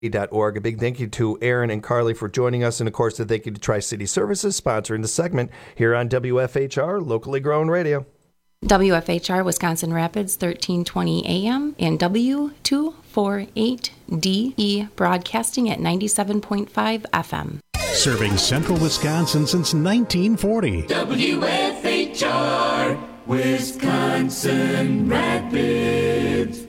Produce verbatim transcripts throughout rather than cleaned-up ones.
dot org. A big thank you to Aaron and Carly for joining us, and of course, a thank you to Tri-City Services sponsoring the segment here on W F H R, locally grown radio. W F H R Wisconsin Rapids, thirteen twenty A M, and W two forty-eight D E broadcasting at ninety-seven point five F M. Serving central Wisconsin since nineteen forty. W F H R Wisconsin Rapids.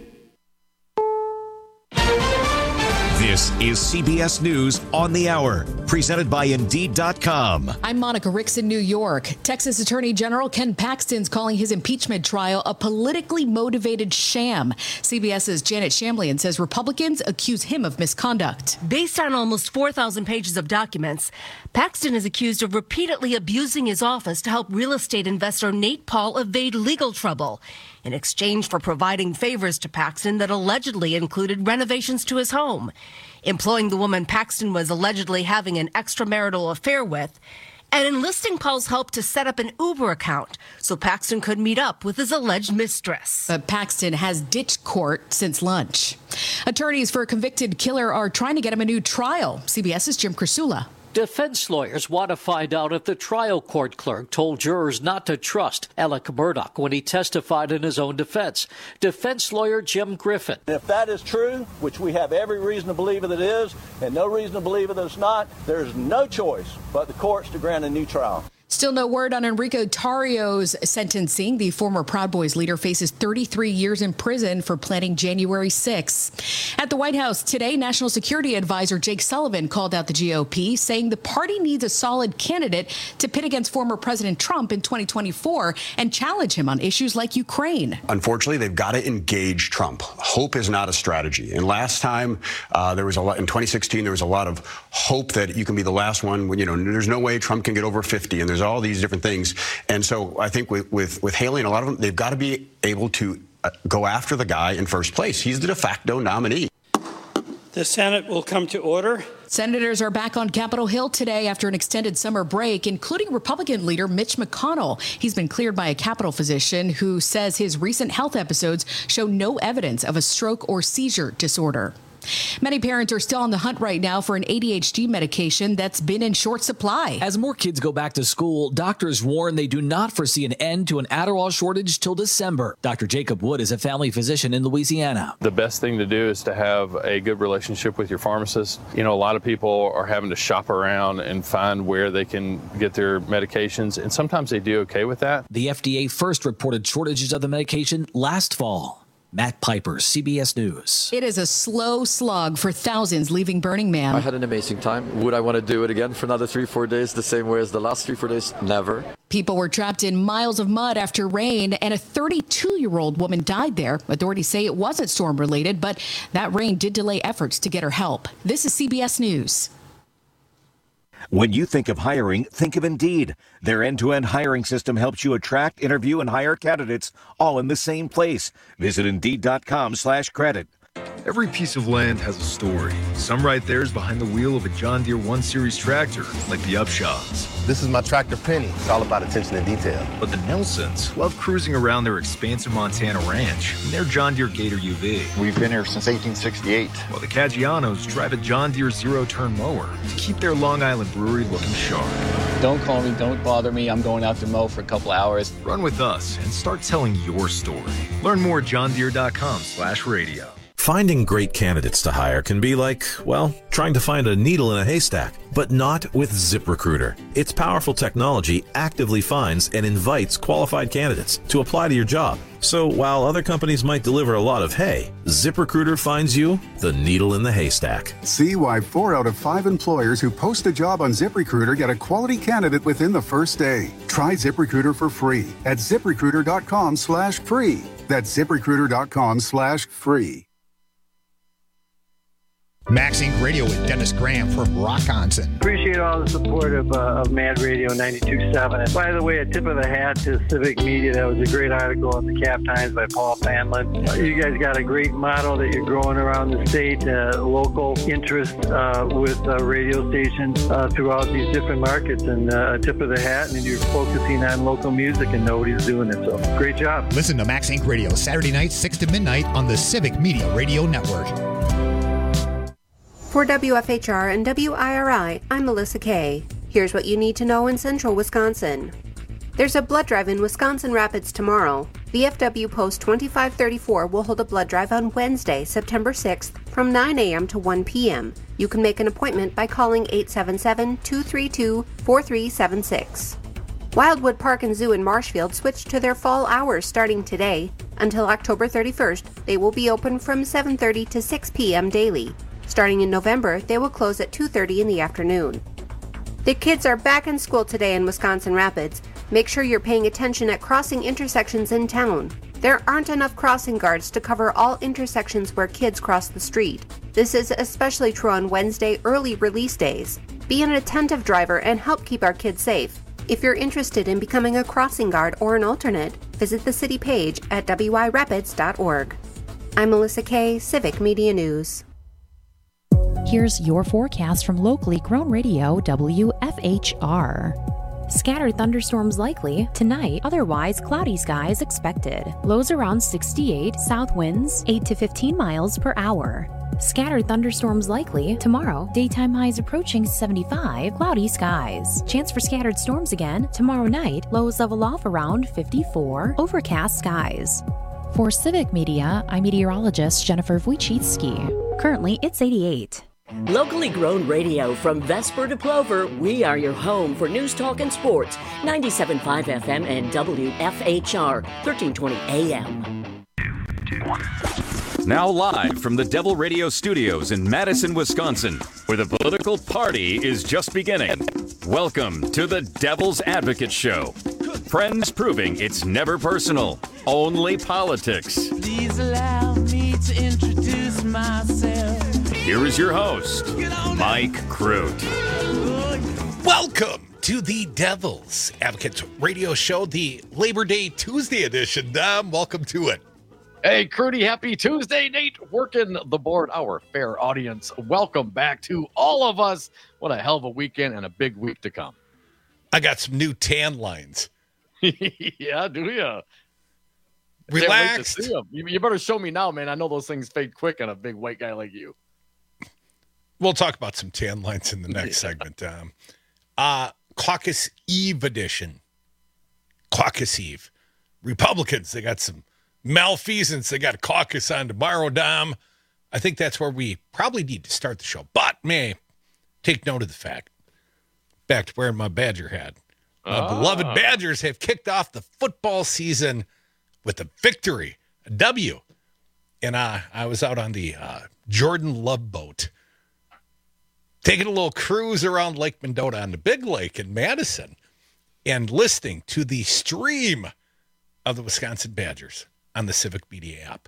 This is C B S News on the Hour, presented by Indeed dot com. I'm Monica Ricks in New York. Texas Attorney General Ken Paxton's calling his impeachment trial a politically motivated sham. CBS's Janet Shamlian says Republicans accuse him of misconduct. Based on almost four thousand pages of documents, Paxton is accused of repeatedly abusing his office to help real estate investor Nate Paul evade legal trouble in exchange for providing favors to Paxton that allegedly included renovations to his home, employing the woman Paxton was allegedly having an extramarital affair with, and enlisting Paul's help to set up an Uber account so Paxton could meet up with his alleged mistress. But Paxton has ditched court since lunch. Attorneys for a convicted killer are trying to get him a new trial. CBS's Jim Krasula. Defense lawyers want to find out if the trial court clerk told jurors not to trust Alec Murdaugh when he testified in his own defense. Defense lawyer Jim Griffin. If that is true, which we have every reason to believe that it is, and no reason to believe that it's not, there's no choice but the courts to grant a new trial. Still no word on Enrico Tarrio's sentencing. The former Proud Boys leader faces thirty-three years in prison for planning January sixth. At the White House today, National Security Advisor Jake Sullivan called out the G O P, saying the party needs a solid candidate to pit against former President Trump in twenty twenty-four and challenge him on issues like Ukraine. Unfortunately, they've got to engage Trump. Hope is not a strategy. And last time uh, there was a lot in twenty sixteen, there was a lot of hope that you can be the last one when, you know, there's no way Trump can get over fifty, and there's all these different things. And so I think with, with, with Haley and a lot of them, they've got to be able to uh, go after the guy in first place. He's the de facto nominee. The Senate will come to order. Senators are back on Capitol Hill today after an extended summer break, including Republican leader Mitch McConnell. He's been cleared by a Capitol physician who says his recent health episodes show no evidence of a stroke or seizure disorder. Many parents are still on the hunt right now for an A D H D medication that's been in short supply. As more kids go back to school, doctors warn they do not foresee an end to an Adderall shortage till December. Doctor Jacob Wood is a family physician in Louisiana. The best thing to do is to have a good relationship with your pharmacist. You know, a lot of people are having to shop around and find where they can get their medications, and sometimes they do okay with that. The F D A first reported shortages of the medication last fall. Matt Piper, C B S News. It is a slow slog for thousands leaving Burning Man. I had an amazing time. Would I want to do it again for another three, four days, the same way as the last three, four days? Never. People were trapped in miles of mud after rain, and a thirty-two-year-old woman died there. Authorities say it wasn't storm-related, but that rain did delay efforts to get her help. This is C B S News. When you think of hiring, think of Indeed. Their end-to-end hiring system helps you attract, interview, and hire candidates all in the same place. Visit Indeed.com slash credit. Every piece of land has a story. Some write theirs behind the wheel of a John Deere one series tractor, like the Upshaws. This is my tractor, Penny. It's all about attention to detail. But the Nelsons love cruising around their expansive Montana ranch in their John Deere Gator U V. We've been here since eighteen sixty-eight. While the Caggianos drive a John Deere zero-turn mower to keep their Long Island brewery looking sharp. Don't call me, don't bother me. I'm going out to mow for a couple hours. Run with us and start telling your story. Learn more at johndeere.com slash radio. Finding great candidates to hire can be like, well, trying to find a needle in a haystack, but not with ZipRecruiter. Its powerful technology actively finds and invites qualified candidates to apply to your job. So while other companies might deliver a lot of hay, ZipRecruiter finds you the needle in the haystack. See why four out of five employers who post a job on ZipRecruiter get a quality candidate within the first day. Try ZipRecruiter for free at ZipRecruiter.com slash free. That's ZipRecruiter.com slash free. Max Incorporated. Radio with Dennis Graham from Rockonson. Appreciate all the support of, uh, of Mad Radio ninety-two point seven. And by the way, a tip of the hat to Civic Media. That was a great article in the Cap Times by Paul Fanlin. Uh, you guys got a great model that you're growing around the state, uh, local interest uh, with uh, radio stations uh, throughout these different markets. And uh, a tip of the hat, and you're focusing on local music, and nobody's doing it. So great job. Listen to Max Incorporated. Radio Saturday night, six to midnight on the Civic Media Radio Network. For W F H R and W I R I, I'm Melissa Kay. Here's what you need to know in central Wisconsin. There's a blood drive in Wisconsin Rapids tomorrow. V F W Post twenty-five thirty-four will hold a blood drive on Wednesday, September sixth from nine a.m. to one p.m. You can make an appointment by calling eight seven seven, two three two, four three seven six. Wildwood Park and Zoo in Marshfield switched to their fall hours starting today. Until October thirty-first, they will be open from seven thirty to six p.m. daily. Starting in November, they will close at two thirty in the afternoon. The kids are back in school today in Wisconsin Rapids. Make sure you're paying attention at crossing intersections in town. There aren't enough crossing guards to cover all intersections where kids cross the street. This is especially true on Wednesday early release days. Be an attentive driver and help keep our kids safe. If you're interested in becoming a crossing guard or an alternate, visit the city page at w i rapids dot org. I'm Melissa Kay, Civic Media News. Here's your forecast from locally grown radio W F H R. Scattered thunderstorms likely tonight, otherwise cloudy skies expected. Lows around sixty-eight, south winds eight to fifteen miles per hour. Scattered thunderstorms likely tomorrow, daytime highs approaching seventy-five, cloudy skies. Chance for scattered storms again tomorrow night, lows level off around fifty-four, overcast skies. For Civic Media, I'm meteorologist Jennifer Wojcicki. Currently, it's eighty-eight. Locally grown radio from Vesper to Plover, we are your home for news, talk, and sports. ninety-seven point five F M and W F H R, thirteen twenty A M. Now live from the Devil Radio Studios in Madison, Wisconsin, where the political party is just beginning. Welcome to the Devil's Advocate Show. Friends proving it's never personal, only politics. Please allow me to introduce myself. Here is your host, Mike Crute. Welcome to the Devil's Advocate Radio Show, the Labor Day Tuesday edition. Dom, welcome to it. Hey, Crudy, happy Tuesday. Nate, working the board, our fair audience. Welcome back to all of us. What a hell of a weekend and a big week to come. I got some new tan lines. Yeah, do you? Relaxed. You, you better show me now, man. I know those things fade quick on a big white guy like you. We'll talk about some tan lines in the next yeah. segment. Um, uh, Caucus Eve edition. Caucus Eve. Republicans, they got some malfeasance. They got a caucus on tomorrow, Dom. I think that's where we probably need to start the show. But may take note of the fact, back to wearing my Badger hat. My ah. beloved Badgers have kicked off the football season with a victory, a W. And uh, I was out on the uh, Jordan Love boat, taking a little cruise around Lake Mendota on the Big Lake in Madison and listening to the stream of the Wisconsin Badgers on the Civic Media app.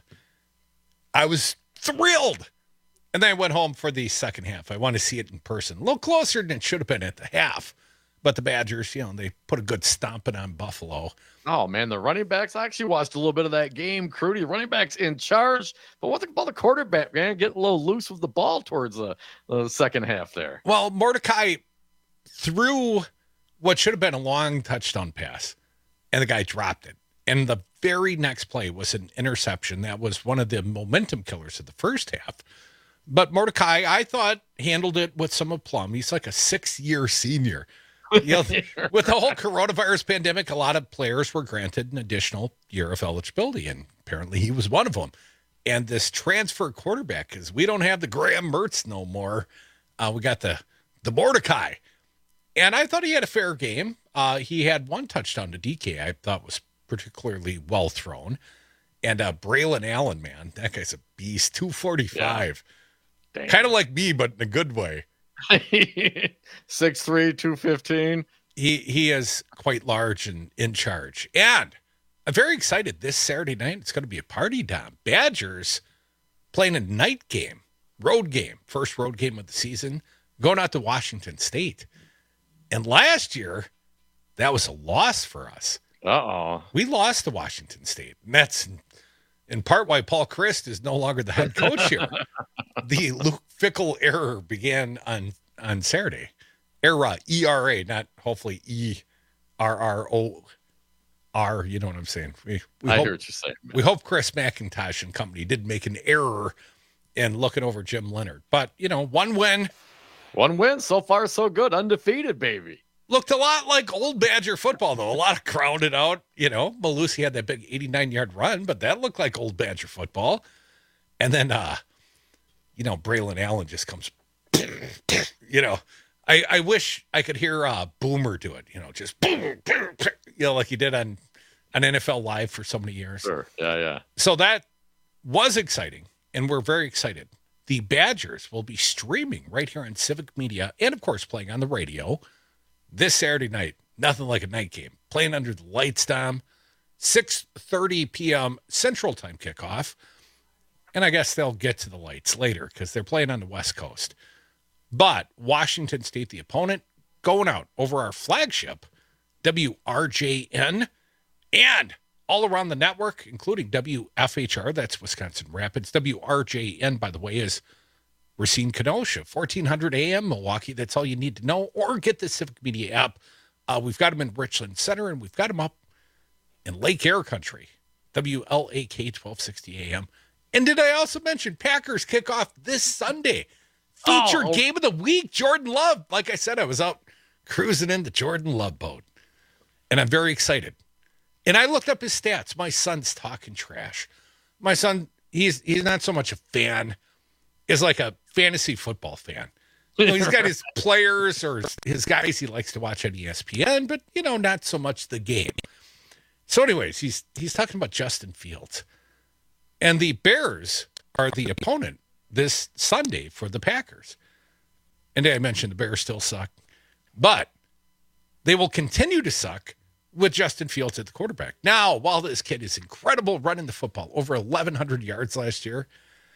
I was thrilled. And then I went home for the second half. I want to see it in person. A little closer than it should have been at the half. But the Badgers, you know, they put a good stomping on Buffalo. Oh, man, the running backs, I actually watched a little bit of that game. Crudy, running backs in charge. But what about the quarterback, man? Getting a little loose with the ball towards the, the second half there. Well, Mordecai threw what should have been a long touchdown pass, and the guy dropped it. And the very next play was an interception. That was one of the momentum killers of the first half. But Mordecai, I thought, handled it with some aplomb. He's like a six-year senior. You know, with the whole coronavirus pandemic, a lot of players were granted an additional year of eligibility, and apparently he was one of them. And this transfer quarterback, because we don't have the Graham Mertz no more. Uh, we got the the Mordecai. And I thought he had a fair game. Uh, he had one touchdown to D K I thought was particularly well thrown. And uh, Braylon Allen, man, that guy's a beast, two forty-five. Yeah. Kind of like me, but in a good way. six three, two fifteen. He he is quite large and in charge. And I'm very excited. This Saturday night, it's going to be a party, Dom. Badgers playing a night game, road game, first road game of the season, going out to Washington State. And last year, that was a loss for us. Uh-oh. We lost to Washington State. And that's in part why Paul Chryst is no longer the head coach here. The Luke Fickell error began on, on Saturday. Era, E R A, not hopefully E R R O R. You know what I'm saying? We, we I hope, hear what you're saying, man. We hope Chris McIntosh and company did make an error and looking over Jim Leonard. But, you know, one win. One win. So far, so good. Undefeated, baby. Looked a lot like old Badger football, though. A lot of crowded out. You know, Malusi had that big eighty-nine-yard run, but that looked like old Badger football. And then, uh, you know, Braylon Allen just comes, you know. I, I wish I could hear uh, Boomer do it, you know, just, you know, like he did on, on N F L Live for so many years. Sure. Yeah, yeah. So that was exciting, and we're very excited. The Badgers will be streaming right here on Civic Media and, of course, playing on the radio this Saturday night. Nothing like a night game. Playing under the lights, Dom. six thirty p.m. Central Time kickoff. And I guess they'll get to the lights later because they're playing on the West Coast. But Washington State, the opponent, going out over our flagship, W R J N, and all around the network, including W F H R, that's Wisconsin Rapids. W R J N, by the way, is Racine Kenosha, fourteen hundred A M, Milwaukee. That's all you need to know. Or get the Civic Media app. Uh, we've got them in Richland Center, and we've got them up in Lake Air Country, W L A K, twelve sixty A M. And did I also mention Packers kickoff this Sunday? Featured oh. game of the week, Jordan Love. Like I said, I was out cruising in the Jordan Love boat, and I'm very excited. And I looked up his stats. My son's talking trash. My son, he's he's not so much a fan, is like a fantasy football fan. You know, he's got his players or his guys he likes to watch on E S P N, but, you know, not so much the game. So anyways, he's he's talking about Justin Fields. And the Bears are the opponent this Sunday for the Packers. And I mentioned the Bears still suck. But they will continue to suck with Justin Fields at the quarterback. Now, while this kid is incredible running the football, over eleven hundred yards last year,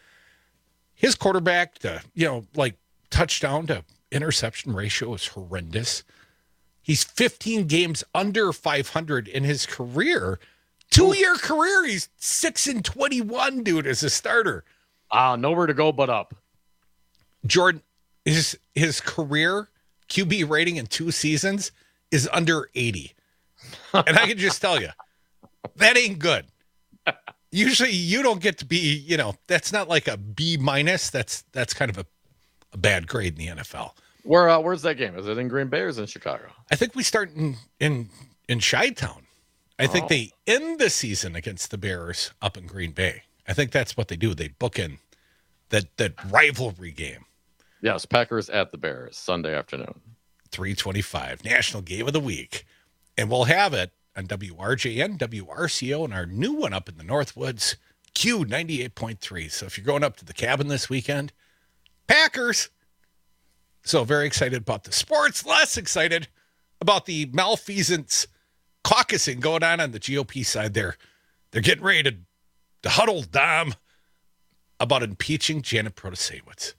his quarterback, to, you know, like touchdown to interception ratio is horrendous. He's fifteen games under five hundred in his career. Two-year career, he's six and twenty-one, dude, as a starter. Ah, uh, nowhere to go but up. Jordan, his his career Q B rating in two seasons is under eighty. And I can just tell you, that ain't good. Usually you don't get to be, you know, that's not like a B minus. That's that's kind of a, a bad grade in the N F L. Where uh, where's that game? Is it in Green Bay or is it in Chicago? I think we start in in, in Chi-Town. I think oh. they end the season against the Bears up in Green Bay. I think that's what they do. They book in that that rivalry game. Yes, Packers at the Bears, Sunday afternoon. three twenty-five, National Game of the Week. And we'll have it on W R J N, W R C O, and our new one up in the Northwoods, Q ninety-eight point three. So if you're going up to the cabin this weekend, Packers. So very excited about the sports, less excited about the malfeasance caucusing going on on the G O P side there. They're getting ready to, to huddle, Dom, about impeaching Janet Protasiewicz.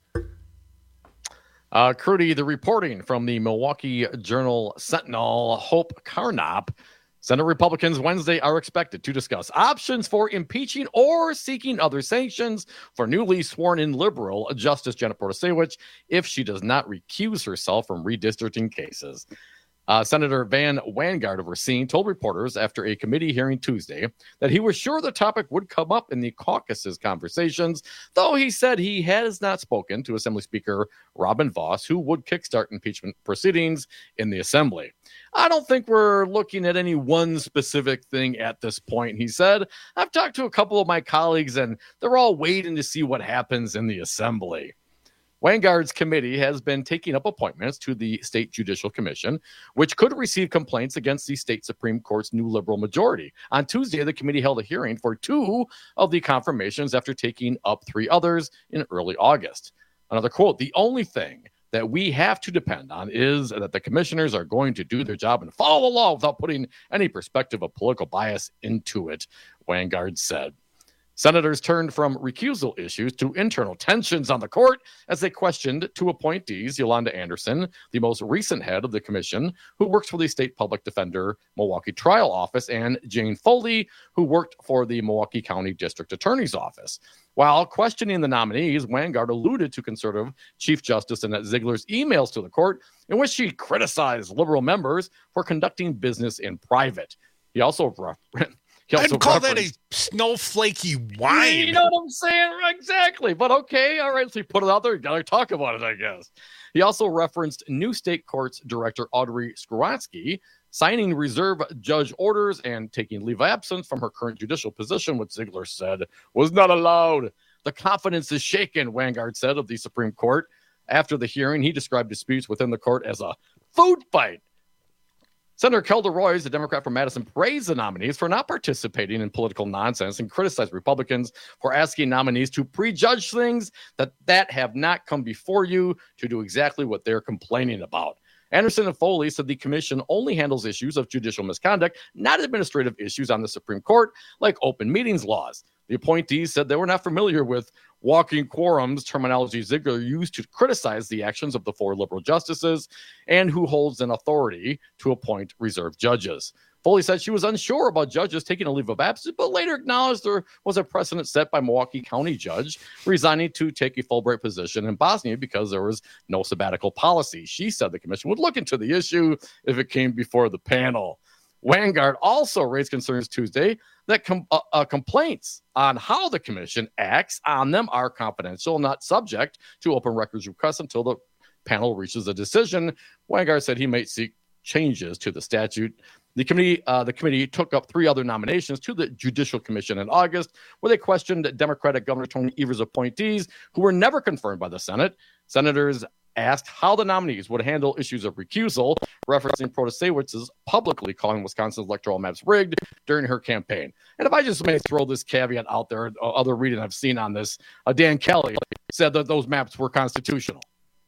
Uh, Crudy, the reporting from the Milwaukee Journal Sentinel, Hope Carnop. Senate Republicans Wednesday are expected to discuss options for impeaching or seeking other sanctions for newly sworn-in liberal Justice Janet Protasiewicz if she does not recuse herself from redistricting cases. Uh, Senator Van Wangard of Racine told reporters after a committee hearing Tuesday that he was sure the topic would come up in the caucus's conversations, though he said he has not spoken to Assembly Speaker Robin Vos, who would kickstart impeachment proceedings in the Assembly. I don't think we're looking at any one specific thing at this point, he said. I've talked to a couple of my colleagues, and they're all waiting to see what happens in the Assembly. Wangard's committee has been taking up appointments to the State Judicial Commission, which could receive complaints against the state Supreme Court's new liberal majority. On Tuesday, the committee held a hearing for two of the confirmations after taking up three others in early August. Another quote, "The only thing that we have to depend on is that the commissioners are going to do their job and follow the law without putting any perspective of political bias into it," Wangard said. Senators turned from recusal issues to internal tensions on the court as they questioned two appointees, Yolanda Anderson, the most recent head of the commission, who works for the State Public Defender Milwaukee Trial Office, and Jane Foley, who worked for the Milwaukee County District Attorney's Office. While questioning the nominees, Wangard alluded to conservative Chief Justice Annette Ziegler's emails to the court in which she criticized liberal members for conducting business in private. He also He also I'd call that referenced- a snowflakey wine. You know what I'm saying? Exactly. But okay, all right, so you put it out there, you gotta talk about it, I guess. He also referenced new state courts director Audrey Skowronski signing reserve judge orders and taking leave of absence from her current judicial position, which Ziegler said was not allowed. The confidence is shaken, Wangard said of the Supreme Court. After the hearing, he described disputes within the court as a food fight. Senator Kelda Roys, a Democrat from Madison, praised the nominees for not participating in political nonsense and criticized Republicans for asking nominees to prejudge things that, that have not come before you to do exactly what they're complaining about. Anderson and Foley said the commission only handles issues of judicial misconduct, not administrative issues on the Supreme Court, like open meetings laws. The appointees said they were not familiar with walking quorums, terminology Ziegler used to criticize the actions of the four liberal justices, and who holds an authority to appoint reserve judges. Foley said she was unsure about judges taking a leave of absence, but later acknowledged there was a precedent set by Milwaukee County judge resigning to take a Fulbright position in Bosnia because there was no sabbatical policy. She said the commission would look into the issue if it came before the panel. Wangard also raised concerns Tuesday that com- uh, uh, complaints on how the commission acts on them are confidential, not subject to open records requests until the panel reaches a decision. Wangard said he might seek changes to the statute. The committee, uh, the committee took up three other nominations to the Judicial Commission in August, where they questioned Democratic Governor Tony Evers' appointees, who were never confirmed by the Senate. Senators asked how the nominees would handle issues of recusal, referencing Protasewicz's publicly calling Wisconsin's electoral maps rigged during her campaign. And if I just may throw this caveat out there, uh, other reading I've seen on this, uh, Dan Kelly said that those maps were constitutional.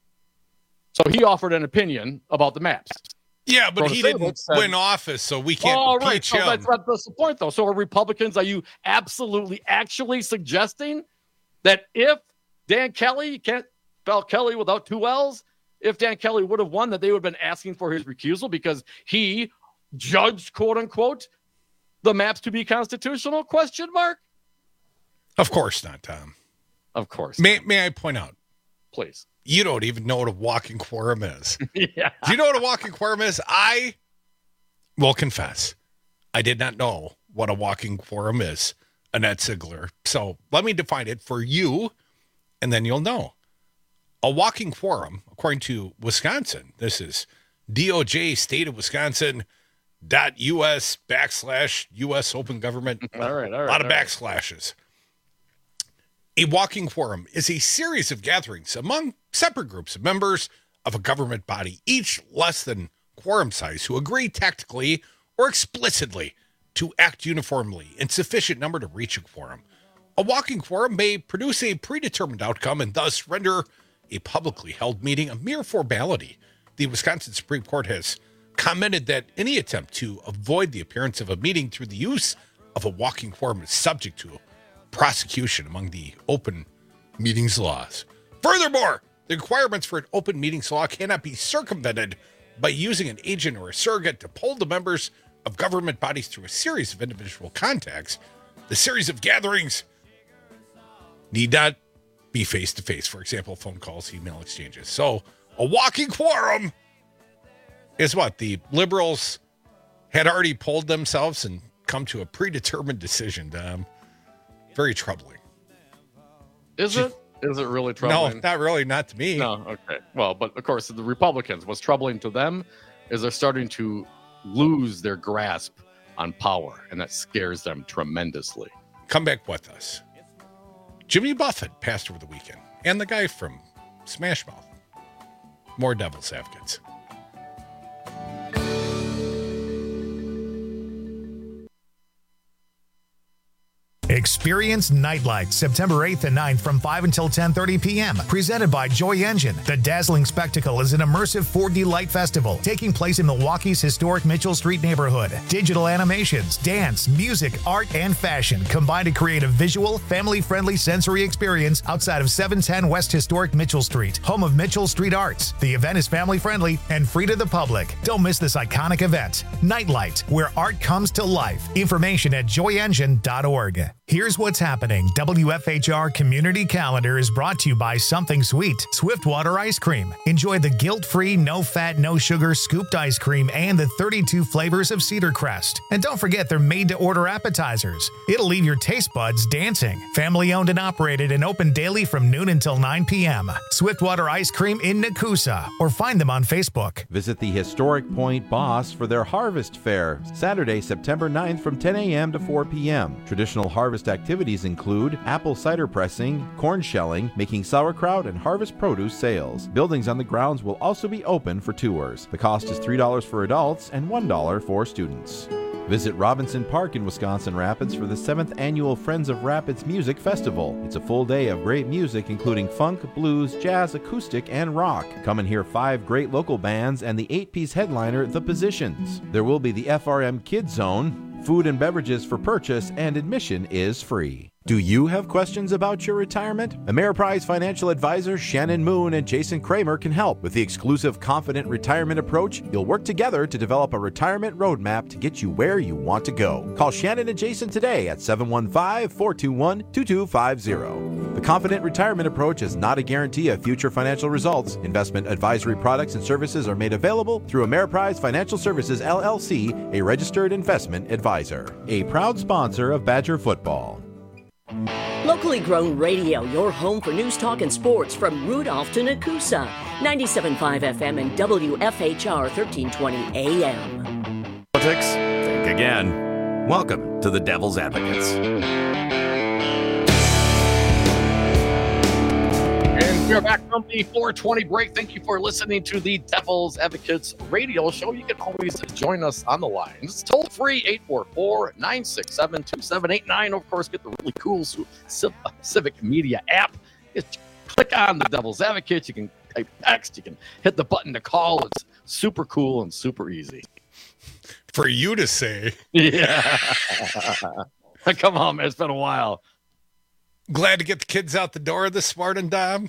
So he offered an opinion about the maps. Yeah, but he didn't said, win office, so we can't oh, right. impeach so him. that's, that's the point, though. So are Republicans, are you absolutely actually suggesting that if Dan Kelly, can't spell Kelly without two L's, if Dan Kelly would have won, that they would have been asking for his recusal because he judged, quote unquote, the maps to be constitutional? Question mark. Of course not, Tom. Of course. May May I point out, please? You don't even know what a walking quorum is. Yeah. Do you know what a walking quorum is? I will confess, I did not know what a walking quorum is, Annette Ziegler. So let me define it for you, and then you'll know. A walking quorum, according to Wisconsin, this is D O J state of Wisconsin dot U S backslash U S open government. All right, all right. A lot of all right. backslashes. A walking quorum is a series of gatherings among separate groups of members of a government body, each less than quorum size, who agree tactically or explicitly to act uniformly in sufficient number to reach a quorum. A walking quorum may produce a predetermined outcome and thus render a publicly held meeting a mere formality. The Wisconsin Supreme Court has commented that any attempt to avoid the appearance of a meeting through the use of a walking quorum is subject to prosecution among the open meetings laws. Furthermore, the requirements for an open meetings law cannot be circumvented by using an agent or a surrogate to poll the members of government bodies through a series of individual contacts. The series of gatherings need not be face-to-face, for example, phone calls, email exchanges. So a walking quorum is what? The liberals had already polled themselves and come to a predetermined decision. Um, very troubling. Is it? Is it really troubling? No, not really. Not to me. No, okay. Well, but of course, the Republicans, what's troubling to them is they're starting to lose their grasp on power, and that scares them tremendously. Come back with us. Jimmy Buffett passed over the weekend, and the guy from Smash Mouth. More Devil's Advocates. Experience Nightlight September eighth and ninth from five until ten thirty p.m. Presented by Joy Engine. The dazzling spectacle is an immersive four D light festival taking place in Milwaukee's historic Mitchell Street neighborhood. Digital animations, dance, music, art, and fashion combine to create a visual, family-friendly sensory experience outside of seven ten West Historic Mitchell Street, home of Mitchell Street Arts. The event is family-friendly and free to the public. Don't miss this iconic event. Nightlight, where art comes to life. Information at joy engine dot org. Here's what's happening. W F H R Community Calendar is brought to you by Something Sweet, Swiftwater Ice Cream. Enjoy the guilt-free, no-fat, no-sugar scooped ice cream and the thirty-two flavors of Cedar Crest. And don't forget they're made-to-order appetizers. It'll leave your taste buds dancing. Family-owned and operated and open daily from noon until nine p.m. Swiftwater Ice Cream in Nakusa, or find them on Facebook. Visit the historic Point Boss for their Harvest Fair, Saturday, September ninth from ten a.m. to four p.m. Traditional harvest activities include apple cider pressing, corn shelling, making sauerkraut, and harvest produce sales. Buildings on the grounds will also be open for tours. The cost is three dollars for adults and one dollar for students. Visit Robinson Park in Wisconsin Rapids for the seventh Annual Friends of Rapids Music Festival. It's a full day of great music including funk, blues, jazz, acoustic, and rock. Come and hear five great local bands and the eight-piece headliner, The Positions. There will be the F R M Kids Zone, food and beverages for purchase, and admission is free. Do you have questions about your retirement? Ameriprise financial advisors Shannon Moon and Jason Kramer can help. With the exclusive Confident Retirement Approach, you'll work together to develop a retirement roadmap to get you where you want to go. Call Shannon and Jason today at seven one five, four two one, two two five zero. The Confident Retirement Approach is not a guarantee of future financial results. Investment advisory products and services are made available through Ameriprise Financial Services, L L C, a registered investment advisor. A proud sponsor of Badger Football. Locally grown radio, your home for news, talk, and sports from Rudolph to Nakusa. ninety-seven point five F M and W F H R thirteen twenty A M. Politics, think again. Welcome to the Devil's Advocates. And we're back from the four twenty break. Thank you for listening to the Devil's Advocates radio show. You can always join us on the line. It's toll free, eight four four, nine six seven, two seven eight nine. Of course, get the really cool Civic Media app. Just click on the Devil's Advocates. You can type text. You can hit the button to call. It's super cool and super easy. For you to say. Yeah. Come on, man. It's been a while. Glad to get the kids out the door this morning, Dom.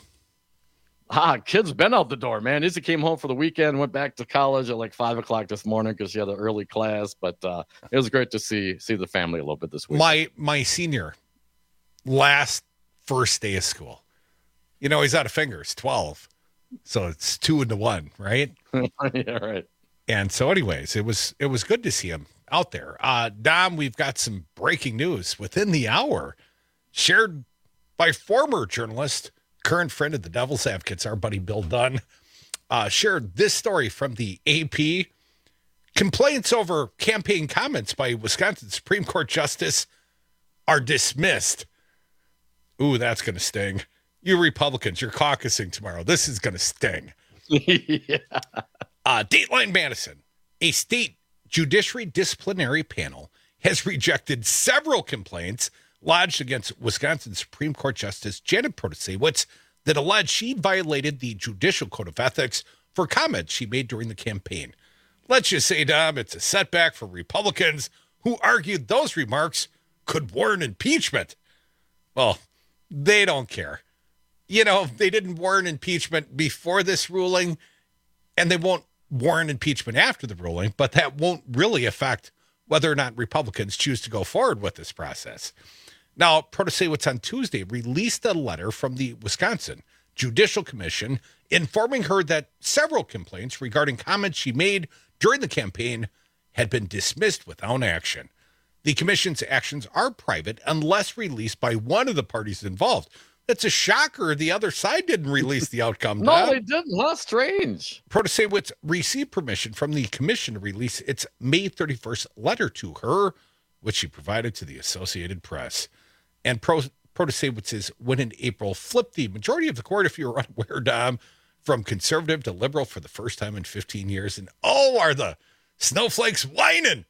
Ah, kid's been out the door, man. Izzy came home for the weekend, went back to college at like five o'clock this morning because she had an early class. But uh, it was great to see see the family a little bit this week. My my senior, last first day of school. You know, he's out of fingers, twelve. So it's two into one, right? Yeah, right. And so anyways, it was it was good to see him out there. Uh, Dom, we've got some breaking news within the hour shared by former journalist, current friend of the Devil's Advocates, our buddy Bill Dunn, uh, shared this story from the A P. Complaints over campaign comments by Wisconsin Supreme Court Justice are dismissed. Ooh, that's going to sting. You Republicans, you're caucusing tomorrow. This is going to sting. Yeah. Uh, Dateline Madison, a state judiciary disciplinary panel, has rejected several complaints lodged against Wisconsin Supreme Court Justice Janet Protasiewicz that alleged she violated the Judicial Code of Ethics for comments she made during the campaign. Let's just say, Dom, it's a setback for Republicans who argued those remarks could warrant impeachment. Well, they don't care. You know, they didn't warrant impeachment before this ruling, and they won't warrant impeachment after the ruling, but that won't really affect whether or not Republicans choose to go forward with this process. Now, Protasiewicz on Tuesday released a letter from the Wisconsin Judicial Commission informing her that several complaints regarding comments she made during the campaign had been dismissed without action. The commission's actions are private unless released by one of the parties involved. That's a shocker. The other side didn't release the outcome. No, Dad. They didn't. How strange. Protasiewicz received permission from the commission to release its May thirty-first letter to her, which she provided to the Associated Press. And Pro- Protasiewicz's win in April flipped the majority of the court, if you're unaware, Dom, from conservative to liberal for the first time in fifteen years. And oh, are the snowflakes whining?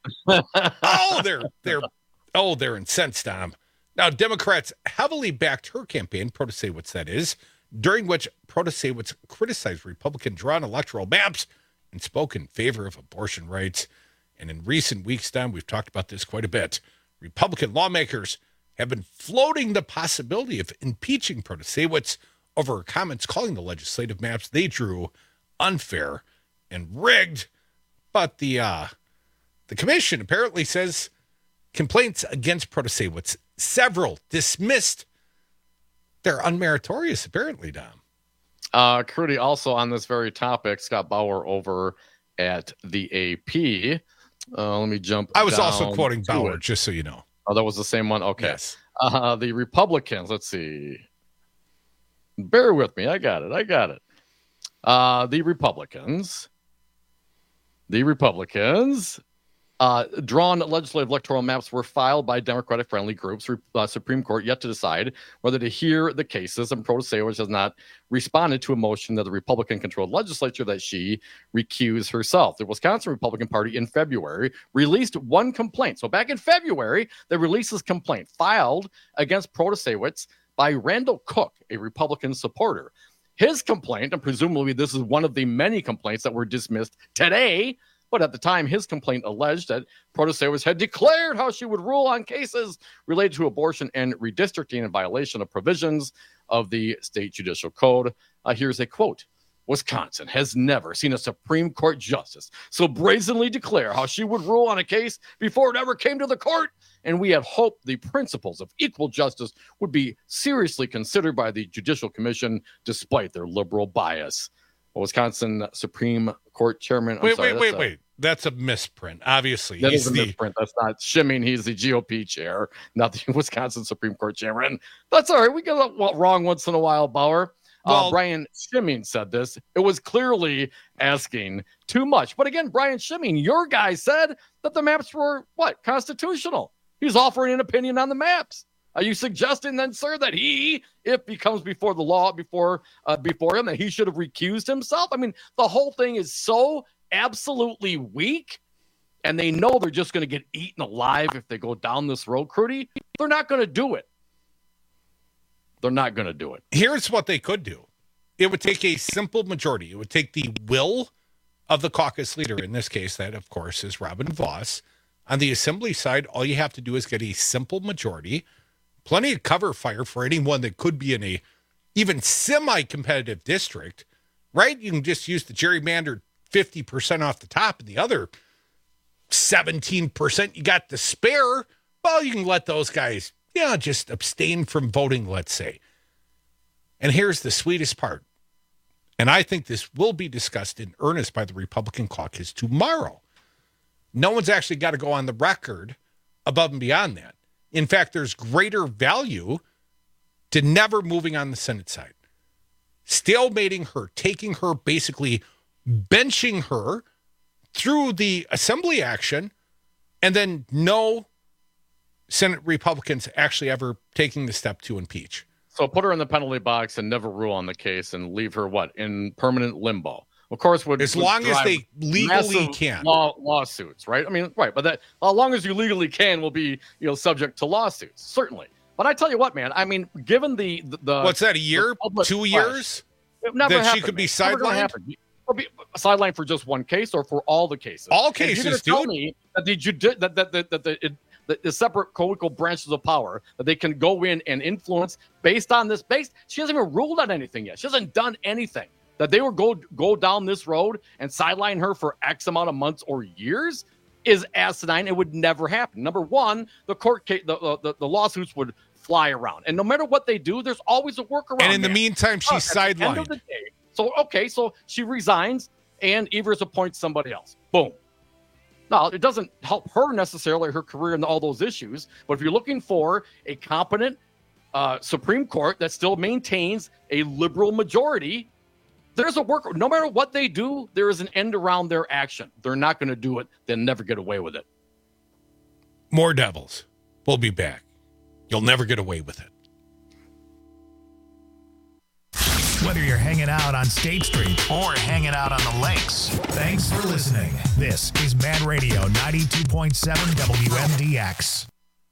oh, they're they're oh, they're incensed, Dom. Now, Democrats heavily backed her campaign, Protasiewicz that is, during which Protasiewicz criticized Republican drawn electoral maps and spoke in favor of abortion rights. And in recent weeks, Dom, we've talked about this quite a bit. Republican lawmakers have been floating the possibility of impeaching Protasiewicz over her comments calling the legislative maps they drew unfair and rigged. But the uh, the commission apparently says complaints against Protasiewicz several dismissed. They're unmeritorious, apparently, Dom. Uh, Crudy, also on this very topic, Scott Bauer over at the A P. Uh, let me jump. I was down also quoting Bauer, it. just so you know. Oh, that was the same one? Okay. Yes. Uh, the Republicans, let's see. Bear with me. I got it. I got it. Uh, the Republicans, the Republicans, uh, drawn legislative electoral maps were filed by Democratic-friendly groups. Uh, Supreme Court yet to decide whether to hear the cases, and Protasiewicz has not responded to a motion that the Republican-controlled legislature that she recuse herself. The Wisconsin Republican Party in February released one complaint. So back in February, they released this complaint filed against Protasiewicz by Randall Cook, a Republican supporter. His complaint, and presumably this is one of the many complaints that were dismissed today, but at the time, his complaint alleged that Protasiewicz had declared how she would rule on cases related to abortion and redistricting in violation of provisions of the state judicial code. Uh, here's a quote. Wisconsin has never seen a Supreme Court justice so brazenly declare how she would rule on a case before it ever came to the court, and we had hoped the principles of equal justice would be seriously considered by the Judicial Commission despite their liberal bias. Wisconsin Supreme Court Chairman. I'm wait, sorry, wait, wait, a, wait. That's a misprint, obviously. That He's is a the... misprint. That's not Shimming. He's the G O P chair, not the Wisconsin Supreme Court Chairman. That's all right. We get it wrong once in a while, Bauer. Well, uh, Brian Shimming said this. It was clearly asking too much. But again, Brian Shimming, your guy said that the maps were, what, constitutional. He's offering an opinion on the maps. Are you suggesting then, sir, that he, if he comes before the law before uh, before him, that he should have recused himself? I mean, the whole thing is so absolutely weak, and they know they're just going to get eaten alive if they go down this road, Crudy. They're not going to do it. They're not going to do it. Here's what they could do. It would take a simple majority. It would take the will of the caucus leader. In this case, that, of course, is Robin Vos. On the assembly side, all you have to do is get a simple majority. Plenty of cover fire for anyone that could be in a even semi-competitive district, right? You can just use the gerrymandered fifty percent off the top, and the other seventeen percent you got to spare. Well, you can let those guys, yeah, just abstain from voting, let's say. And here's the sweetest part. And I think this will be discussed in earnest by the Republican caucus tomorrow. No one's actually got to go on the record above and beyond that. In fact, there's greater value to never moving on the Senate side. Stalemating her, taking her, basically benching her through the assembly action, and then no Senate Republicans actually ever taking the step to impeach. So put her in the penalty box and never rule on the case and leave her, what, in permanent limbo? Of course, would as would long as they legally can law, lawsuits, right? I mean, right, but that as long as you legally can, will be you know subject to lawsuits, certainly. But I tell you what, man, I mean, given the the, the what's that a year, two years, it never that happened, she could be man. sidelined, or be sidelined for just one case or for all the cases. All cases, and dude. Tell me that the judi- that that that, that the, it, the, the separate co-equal branches of power that they can go in and influence based on this. Based, she hasn't even ruled on anything yet. She hasn't done anything. That they would go go down this road and sideline her for X amount of months or years is asinine. It would never happen. Number one, the court case, the, the the lawsuits would fly around, and no matter what they do, there's always a workaround. And in the man. meantime, she's uh, sidelined. Day, so okay, so she resigns, and Evers appoints somebody else. Boom. Now, it doesn't help her necessarily, her career and all those issues, but if you're looking for a competent uh, Supreme Court that still maintains a liberal majority, there's a work. No matter what they do, there is an end around their action. They're not going to do it. They'll never get away with it. More Devils. We'll be back. You'll never get away with it. Whether you're hanging out on State Street or hanging out on the lakes, thanks for listening. This is Mad Radio ninety-two point seven W M D X.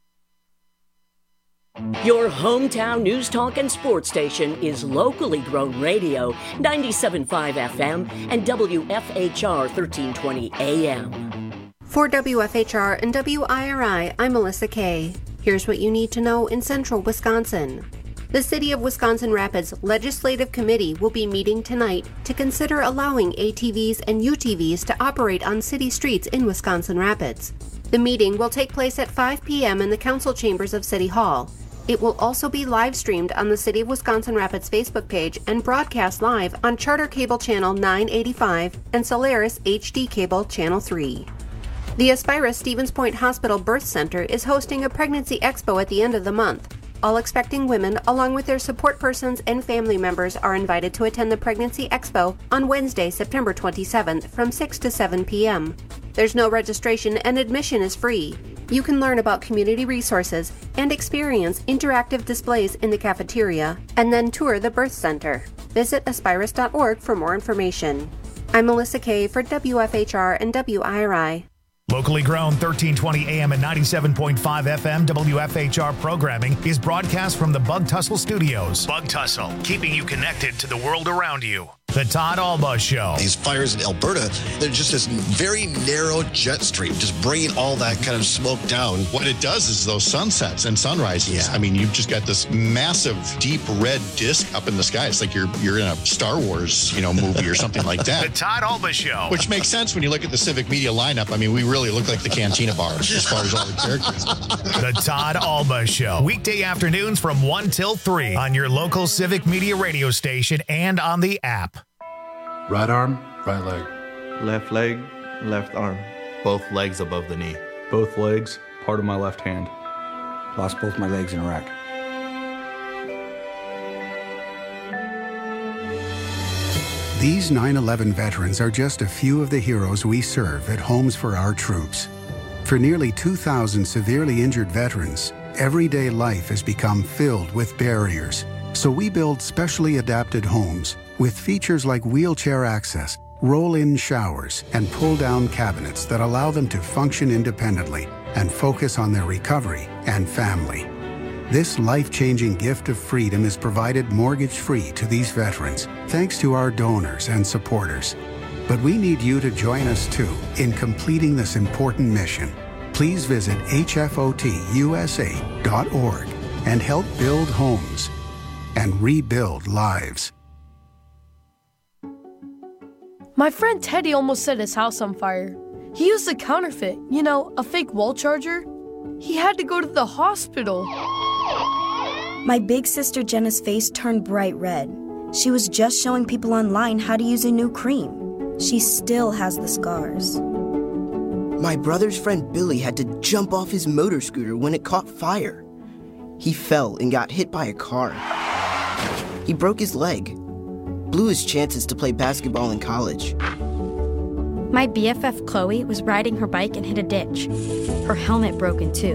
Your hometown news talk and sports station is locally grown radio, ninety-seven point five F M and W F H R thirteen twenty A M. For W F H R and W I R I, I'm Melissa Kay. Here's what you need to know in central Wisconsin. The City of Wisconsin Rapids Legislative Committee will be meeting tonight to consider allowing A T Vs and U T Vs to operate on city streets in Wisconsin Rapids. The meeting will take place at five p.m. in the council chambers of City Hall. It will also be live streamed on the City of Wisconsin Rapids Facebook page and broadcast live on Charter Cable Channel nine eighty-five and Solaris H D Cable Channel three. The Aspira Stevens Point Hospital Birth Center is hosting a pregnancy expo at the end of the month. All expecting women, along with their support persons and family members, are invited to attend the Pregnancy Expo on Wednesday, September twenty-seventh from six to seven p.m. There's no registration and admission is free. You can learn about community resources and experience interactive displays in the cafeteria, and then tour the birth center. Visit aspirus dot org for more information. I'm Melissa Kay for W F H R and W I R I. Locally grown thirteen twenty A M and ninety-seven point five F M W F H R programming is broadcast from the Bug Tussle Studios. Bug Tussle, keeping you connected to the world around you. The Todd Alba Show. These fires in Alberta, they're just this very narrow jet stream, just bringing all that kind of smoke down. What it does is those sunsets and sunrises. Yeah. I mean, you've just got this massive, deep red disc up in the sky. It's like you're you're in a Star Wars, you know, movie or something like that. The Todd Alba Show. Which makes sense when you look at the Civic Media lineup. I mean, we really look like the Cantina bars as far as all the characters. The Todd Alba Show. Weekday afternoons from one till three on your local Civic Media radio station and on the app. Right arm, right leg. Left leg, left arm. Both legs above the knee. Both legs, part of my left hand. Lost both my legs in Iraq. These nine eleven veterans are just a few of the heroes we serve at Homes for Our Troops. For nearly two thousand severely injured veterans, everyday life has become filled with barriers. So we build specially adapted homes with features like wheelchair access, roll-in showers, and pull-down cabinets that allow them to function independently and focus on their recovery and family. This life-changing gift of freedom is provided mortgage-free to these veterans, thanks to our donors and supporters. But we need you to join us too in completing this important mission. Please visit H F O T U S A dot org and help build homes and rebuild lives. My friend Teddy almost set his house on fire. He used a counterfeit, you know, a fake wall charger. He had to go to the hospital. My big sister Jenna's face turned bright red. She was just showing people online how to use a new cream. She still has the scars. My brother's friend Billy had to jump off his motor scooter when it caught fire. He fell and got hit by a car. He broke his leg. Blew his chances to play basketball in college. My B F F Chloe was riding her bike and hit a ditch. Her helmet broke in two.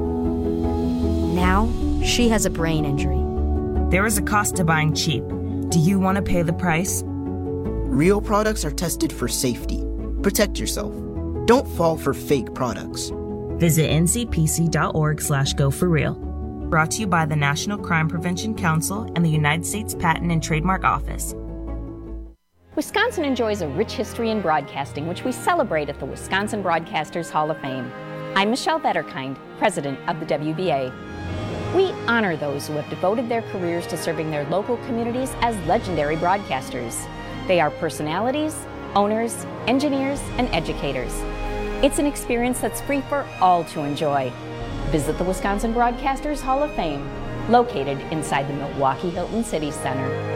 Now, she has a brain injury. There is a cost to buying cheap. Do you want to pay the price? Real products are tested for safety. Protect yourself. Don't fall for fake products. Visit N C P C dot org slash go for real. Brought to you by the National Crime Prevention Council and the United States Patent and Trademark Office. Wisconsin enjoys a rich history in broadcasting, which we celebrate at the Wisconsin Broadcasters Hall of Fame. I'm Michelle Vetterkind, president of the W B A. We honor those who have devoted their careers to serving their local communities as legendary broadcasters. They are personalities, owners, engineers, and educators. It's an experience that's free for all to enjoy. Visit the Wisconsin Broadcasters Hall of Fame, located inside the Milwaukee Hilton City Center.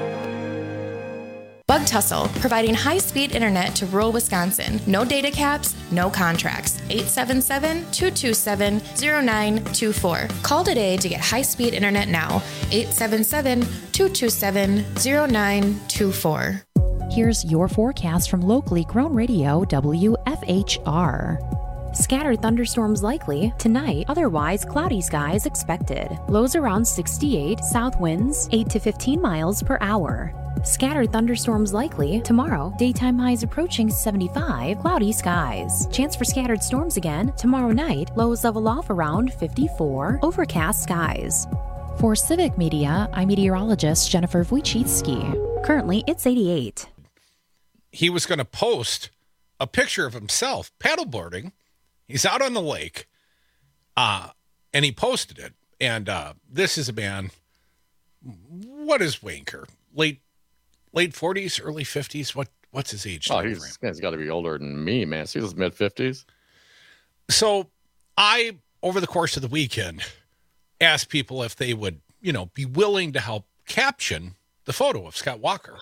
Bug Tussle, providing high-speed internet to rural Wisconsin. No data caps, no contracts. eight seven seven, two two seven, zero nine two four. Call today to get high-speed internet now. eight seven seven, two two seven, zero nine two four. Here's your forecast from locally grown radio W F H R. Scattered thunderstorms likely tonight, otherwise cloudy skies expected. Lows around sixty-eight, south winds eight to fifteen miles per hour. Scattered thunderstorms likely tomorrow, daytime highs approaching seventy-five, cloudy skies. Chance for scattered storms again tomorrow night, lows level off around fifty-four, overcast skies. For Civic Media, I'm meteorologist Jennifer Wojcicki. Currently, it's eighty-eight. He was going to post a picture of himself paddleboarding. He's out on the lake, uh, and he posted it. And uh, this is a man, what is Wanker? Late late forties, early fifties? What What's his age? Oh, he's, he's got to be older than me, man. So he's mid-fifties. So I, over the course of the weekend, asked people if they would, you know, be willing to help caption the photo of Scott Walker.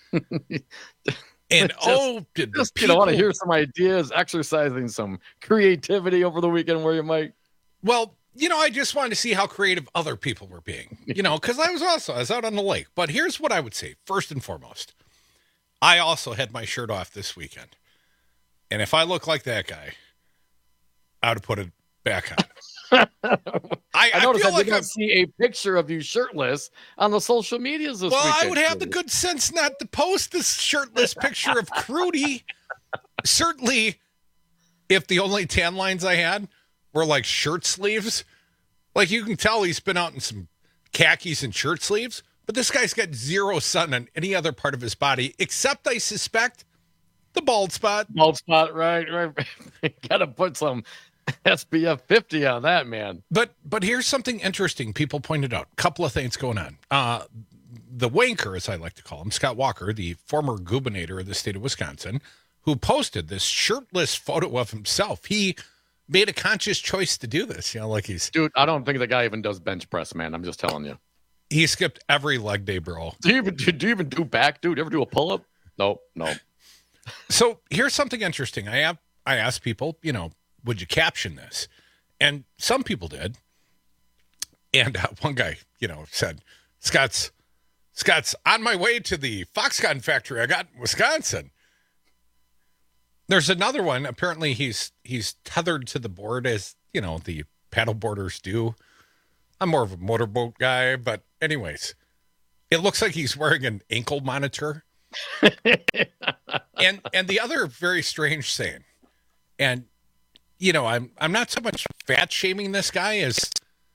And just, oh, did just, people... you know, want to hear some ideas, exercising some creativity over the weekend where you might. Well, you know, I just wanted to see how creative other people were being, you know, because I was also, I was out on the lake. But here's what I would say, first and foremost. I also had my shirt off this weekend. And if I look like that guy, I would have put it back on. I, I, I noticed I I like did not I'm, see a picture of you shirtless on the social medias this well, weekend. I would have the good sense not to post this shirtless picture of Crudy. Certainly, if the only tan lines I had were like shirt sleeves, like you can tell he's been out in some khakis and shirt sleeves, but this guy's got zero sun on any other part of his body, except I suspect the bald spot. Bald spot, right, right. Got to put some S P F fifty on that, man. But but here's something interesting people pointed out. A couple of things going on. Uh, the wanker, as I like to call him, Scott Walker, the former gubernator of the state of Wisconsin, who posted this shirtless photo of himself. He made a conscious choice to do this. You know, like he's... Dude, I don't think the guy even does bench press, man. I'm just telling you. He skipped every leg day, bro. Do you even do, do, you even do back, dude? Ever do a pull-up? No, no. So here's something interesting. I have I asked people, you know, would you caption this? And some people did. And uh, one guy, you know, said, Scott's Scott's on my way to the Foxconn factory I got in Wisconsin. There's another one. Apparently he's he's tethered to the board as, you know, the paddle boarders do. I'm more of a motorboat guy, but anyways, it looks like he's wearing an ankle monitor. and and the other very strange saying, and you know, I'm I'm not so much fat shaming this guy as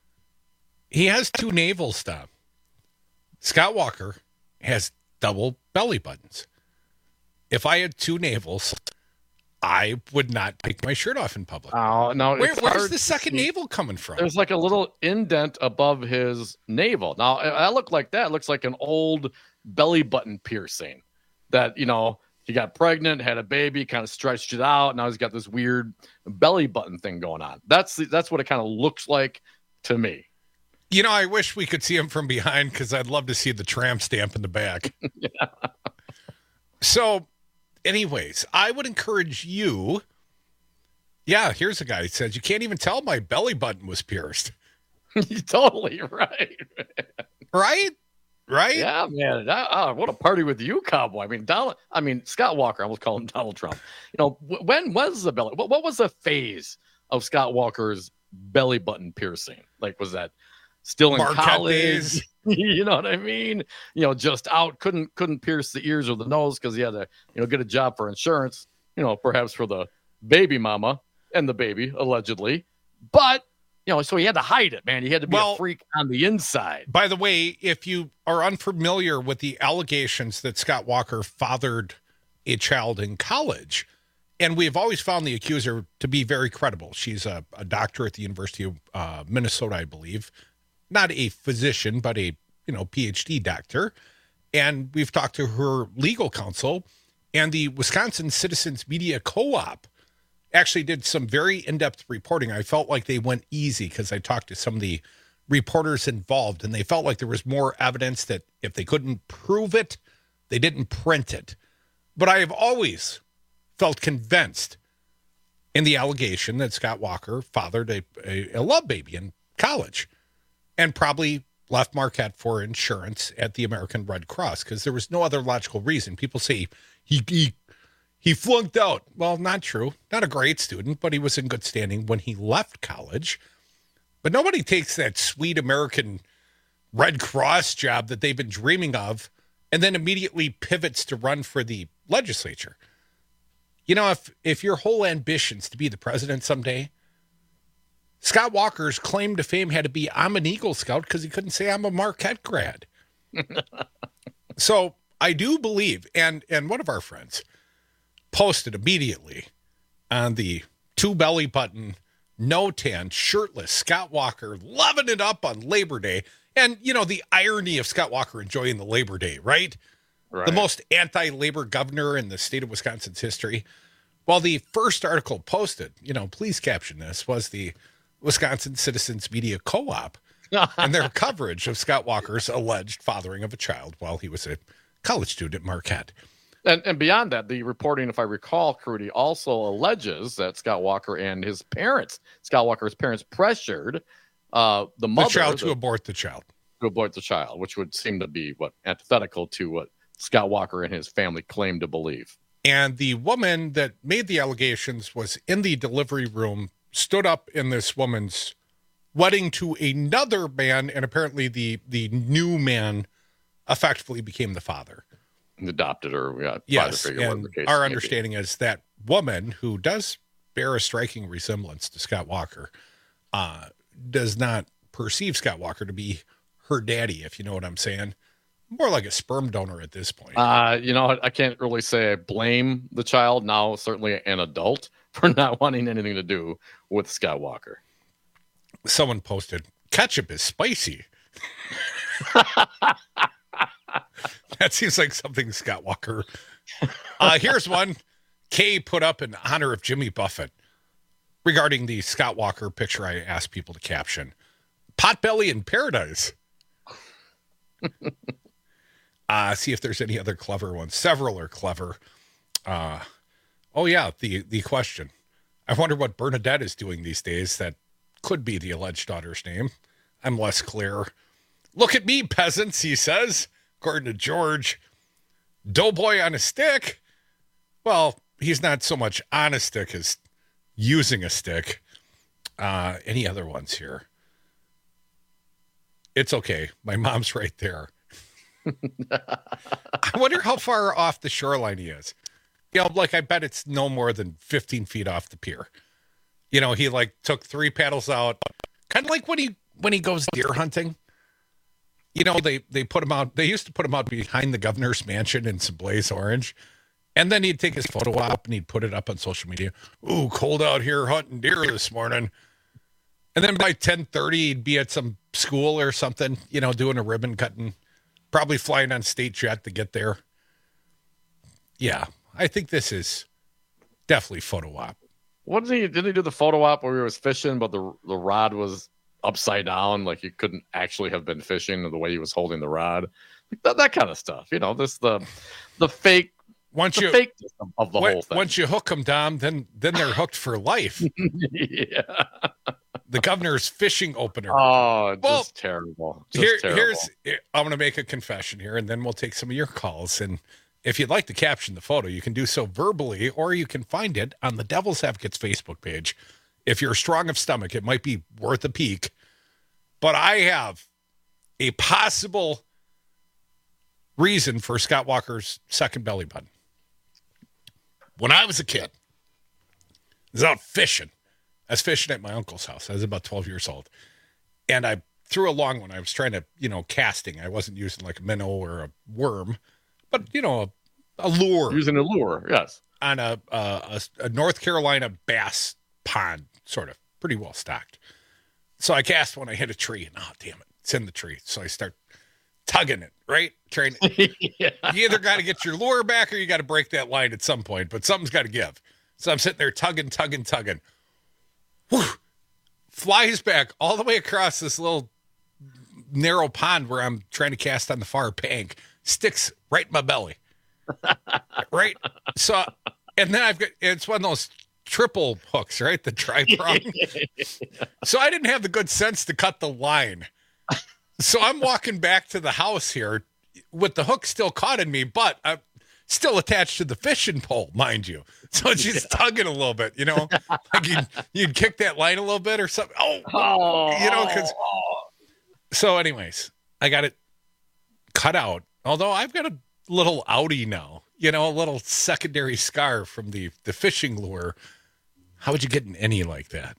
he has two navels, Tom. Scott Walker has double belly buttons. If I had two navels, I would not take my shirt off in public. Oh, no. Where, where's the second navel coming from? There's like a little indent above his navel. Now, I look like that. It looks like an old belly button piercing that, you know, he got pregnant, had a baby, kind of stretched it out. Now he's got this weird belly button thing going on. That's that's what it kind of looks like to me. You know, I wish we could see him from behind because I'd love to see the tramp stamp in the back. Yeah. So, anyways, I would encourage you. Yeah, here's a guy who says, you can't even tell my belly button was pierced. You're totally right. Right? Right? Yeah, man. I, I, what a party with you, cowboy. I mean, Donald, I mean, Scott Walker, I almost call him Donald Trump. You know, when was the belly? What, what was the phase of Scott Walker's belly button piercing? Like, was that still in Marquette college? Days. You know what I mean? You know, just out, couldn't couldn't pierce the ears or the nose because he had to, you know, get a job for insurance, you know, perhaps for the baby mama and the baby, allegedly. But, you know, so he had to hide it, man. He had to be well, a freak on the inside. By the way, if you are unfamiliar with the allegations that Scott Walker fathered a child in college, and we've always found the accuser to be very credible. She's a, a doctor at the University of uh, Minnesota, I believe. Not a physician, but a, you know, P H D doctor. And we've talked to her legal counsel, and the Wisconsin Citizens Media Co-op actually did some very in-depth reporting. I felt like they went easy because I talked to some of the reporters involved, and they felt like there was more evidence that if they couldn't prove it, they didn't print it. But I have always felt convinced in the allegation that Scott Walker fathered a, a, a love baby in college and probably left Marquette for insurance at the American Red Cross because there was no other logical reason. People say he, he he flunked out. Well, not true. Not a great student, but he was in good standing when he left college. But nobody takes that sweet American Red Cross job that they've been dreaming of and then immediately pivots to run for the legislature. You know, if if your whole ambition's to be the president someday, Scott Walker's claim to fame had to be, I'm an Eagle Scout, because he couldn't say I'm a Marquette grad. So I do believe, and and one of our friends posted immediately on the two belly button, no tan, shirtless Scott Walker, loving it up on Labor Day. And, you know, the irony of Scott Walker enjoying the Labor Day, right? Right. The most anti-labor governor in the state of Wisconsin's history. Well, the first article posted, you know, please caption this, was the Wisconsin Citizens Media Co-op and their coverage of Scott Walker's alleged fathering of a child while he was a college student at Marquette. And, and beyond that, the reporting, if I recall, Crudy, also alleges that Scott Walker and his parents, Scott Walker's parents, pressured uh, the mother. The child to the, abort the child. To abort the child, which would seem to be, what, antithetical to what Scott Walker and his family claim to believe. And the woman that made the allegations was in the delivery room, stood up in this woman's wedding to another man, and apparently the, the new man effectively became the father. Adopted her. Yeah, yes, figure, and our understanding be. is that woman, who does bear a striking resemblance to Scott Walker, uh, does not perceive Scott Walker to be her daddy, if you know what I'm saying. More like a sperm donor at this point. Uh, you know, I can't really say I blame the child, now certainly an adult, for not wanting anything to do with Scott Walker. Someone posted, ketchup is spicy. That seems like something Scott Walker. Uh, here's one Kay put up in honor of Jimmy Buffett regarding the Scott Walker picture I asked people to caption. Potbelly in paradise. uh, see if there's any other clever ones. Several are clever. Uh, oh, yeah, the, the question. I wonder what Bernadette is doing these days. That could be the alleged daughter's name. I'm less clear. Look at me, peasants, he says. According to George, doughboy on a stick. Well, he's not so much on a stick as using a stick. Uh, any other ones here? It's okay. My mom's right there. I wonder how far off the shoreline he is. You know, like I bet it's no more than fifteen feet off the pier. You know, he like took three paddles out. Kind of like when he when he goes deer hunting. You know, they, they put him out. They used to put him out behind the governor's mansion in some blaze orange. And then he'd take his photo op and he'd put it up on social media. Ooh, cold out here hunting deer this morning. And then by ten thirty, he'd be at some school or something, you know, doing a ribbon cutting, probably flying on state jet to get there. Yeah, I think this is definitely photo op. What did he, did he do the photo op where he was fishing, but the the rod was upside down, like he couldn't actually have been fishing the way he was holding the rod, that, that kind of stuff. You know, this the the fake once the you fake of the when, whole thing. Once you hook them, Dom, then then they're hooked for life. Yeah, the governor's fishing opener. Oh, just well, terrible. Just here, terrible. Here's I'm going to make a confession here, and then we'll take some of your calls. And if you'd like to caption the photo, you can do so verbally, or you can find it on the Devil's Advocates Facebook page. If you're strong of stomach, it might be worth a peek. But I have a possible reason for Scott Walker's second belly button. When I was a kid, I was out fishing. I was fishing at my uncle's house. I was about twelve years old. And I threw a long one. I was trying to, you know, casting. I wasn't using like a minnow or a worm, but, you know, a, a lure. Using a lure, yes. On a, a, a North Carolina bass pond, sort of, pretty well stocked. So I cast when I hit a tree, and oh, damn it, it's in the tree. So I start tugging it, right? Trying to, yeah. You either got to get your lure back or you got to break that line at some point, but something's got to give. So I'm sitting there tugging, tugging, tugging. Whew. Flies back all the way across this little narrow pond where I'm trying to cast on the far bank, sticks right in my belly. Right? So, and then I've got, it's one of those triple hooks, right? The tri prong. So I didn't have the good sense to cut the line. So I'm walking back to the house here with the hook still caught in me, but I'm still attached to the fishing pole, mind you. So it's just yeah. tugging a little bit, you know, like you'd, you'd kick that line a little bit or something. Oh, oh you know, because. So, anyways, I got it cut out. Although I've got a little outie now, you know, a little secondary scar from the the fishing lure. How would you get an any like that?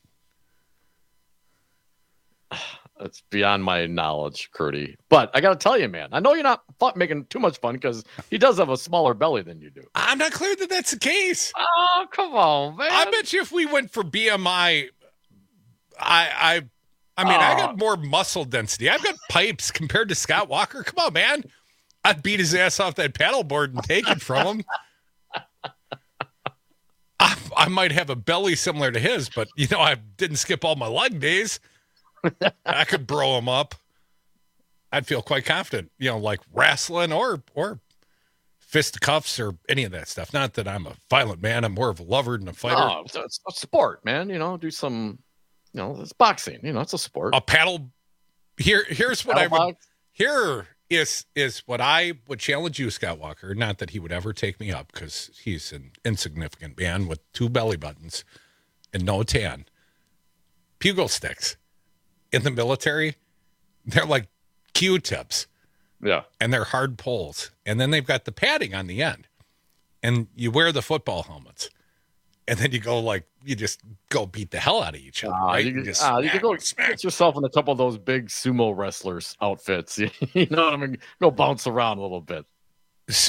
It's beyond my knowledge, Curdy. But I got to tell you, man, I know you're not fun, making too much fun because he does have a smaller belly than you do. I'm not clear that that's the case. Oh, come on, man. I bet you if we went for B M I, I, I, I mean, oh. I got more muscle density. I've got pipes compared to Scott Walker. Come on, man. I'd beat his ass off that paddleboard and take it from him. I'm I might have a belly similar to his, but, you know, I didn't skip all my leg days. I could bro him up. I'd feel quite confident, you know, like wrestling or or fisticuffs or any of that stuff. Not that I'm a violent man. I'm more of a lover than a fighter. Oh, it's a, it's a sport, man. You know, do some, you know, it's boxing. You know, it's a sport. A paddle. Here, here's what paddle I would. Box. Here is is what I would challenge you, Scott Walker. Not that he would ever take me up, because he's an insignificant man with two belly buttons and no tan. Pugil sticks in the military, they're like Q-tips. Yeah. And they're hard poles. And then they've got the padding on the end. And you wear the football helmets. And then you go like, you just go beat the hell out of each other, uh, right? You, you, just uh, smack, you can go smack. Get yourself in a couple of those big sumo wrestlers outfits. You know what I mean? Go bounce around a little bit. So,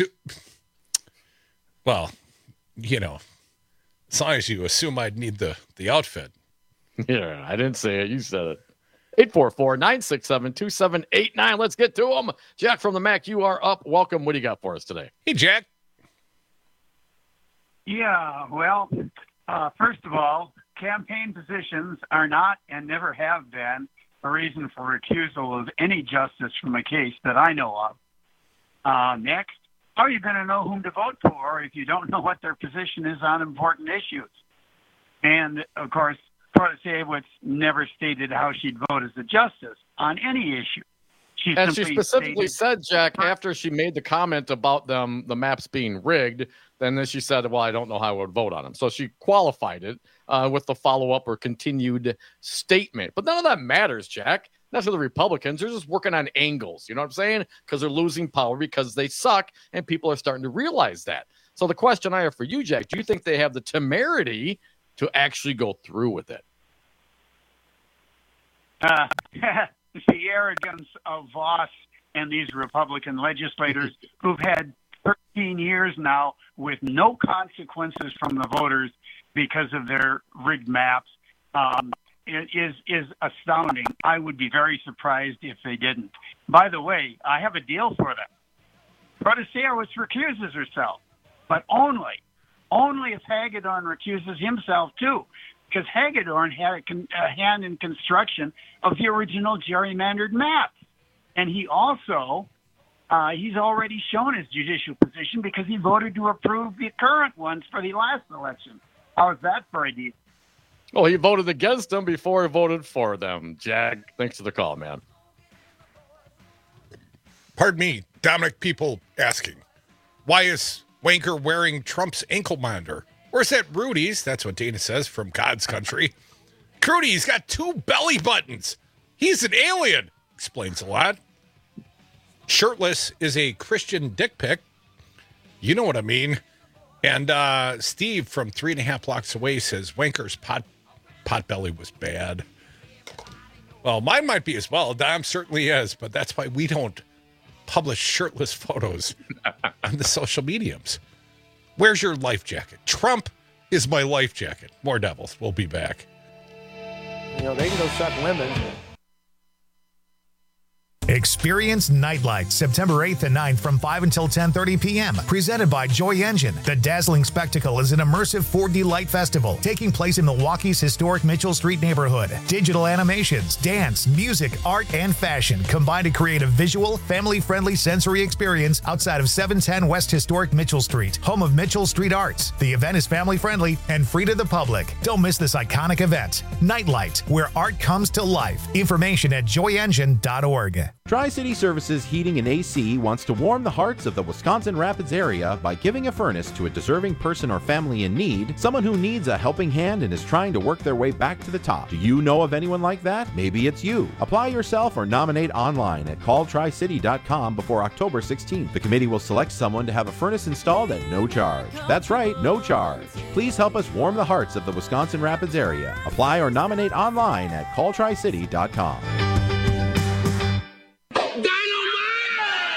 well, you know, as long as you assume I'd need the, the outfit. Yeah, I didn't say it. You said it. eight four four, nine six seven, two seven eight nine. Let's get to them. Jack from the Mac, you are up. Welcome. What do you got for us today? Hey, Jack. Yeah, well, uh, first of all, campaign positions are not and never have been a reason for recusal of any justice from a case that I know of. Uh, next, how are you going to know whom to vote for if you don't know what their position is on important issues? And, of course, Protasevich never stated how she'd vote as a justice on any issue. She and she specifically stated, said, Jack, after she made the comment about them, the maps being rigged, then then she said, well, I don't know how I would vote on them. So she qualified it uh, with the follow-up or continued statement. But none of that matters, Jack. That's for the Republicans. They're just working on angles. You know what I'm saying? Because they're losing power because they suck, and people are starting to realize that. So the question I have for you, Jack, do you think they have the temerity to actually go through with it? Uh, the arrogance of Voss and these Republican legislators who've had thirteen years now with no consequences from the voters because of their rigged maps um, is is astounding. I would be very surprised if they didn't. By the way, I have a deal for them. Protasevich recuses herself, but only, only if Hagedorn recuses himself too. Because Hagedorn had a, con- a hand in construction of the original gerrymandered maps. And he also, uh, he's already shown his judicial position because he voted to approve the current ones for the last election. How's that for a deal? Well, he voted against them before he voted for them. Jack, thanks for the call, man. Pardon me, Dominic, people asking, why is Wanker wearing Trump's ankle monitor? Where's that Rudy's? That's what Dana says from God's country. Crudy, he's got two belly buttons. He's an alien. Explains a lot. Shirtless is a Christian dick pic. You know what I mean. And uh, Steve from three and a half blocks away says Wanker's pot pot belly was bad. Well, mine might be as well. Dom certainly is, but that's why we don't publish shirtless photos on the social mediums. Where's your life jacket? Trump is my life jacket. More Devils. We'll be back. You know, they can go suck women. Experience Nightlight September eighth and ninth from five until ten thirty p.m. Presented by Joy Engine. The dazzling spectacle is an immersive four D light festival taking place in Milwaukee's historic Mitchell Street neighborhood. Digital animations, dance, music, art, and fashion combine to create a visual, family-friendly sensory experience outside of seven ten West Historic Mitchell Street, home of Mitchell Street Arts. The event is family-friendly and free to the public. Don't miss this iconic event. Nightlight, where art comes to life. Information at joy engine dot org. Tri-City Services Heating and A C wants to warm the hearts of the Wisconsin Rapids area by giving a furnace to a deserving person or family in need, someone who needs a helping hand and is trying to work their way back to the top. Do you know of anyone like that? Maybe it's you. Apply yourself or nominate online at call tri city dot com before October sixteenth. The committee will select someone to have a furnace installed at no charge. That's right, no charge. Please help us warm the hearts of the Wisconsin Rapids area. Apply or nominate online at call tri city dot com. Do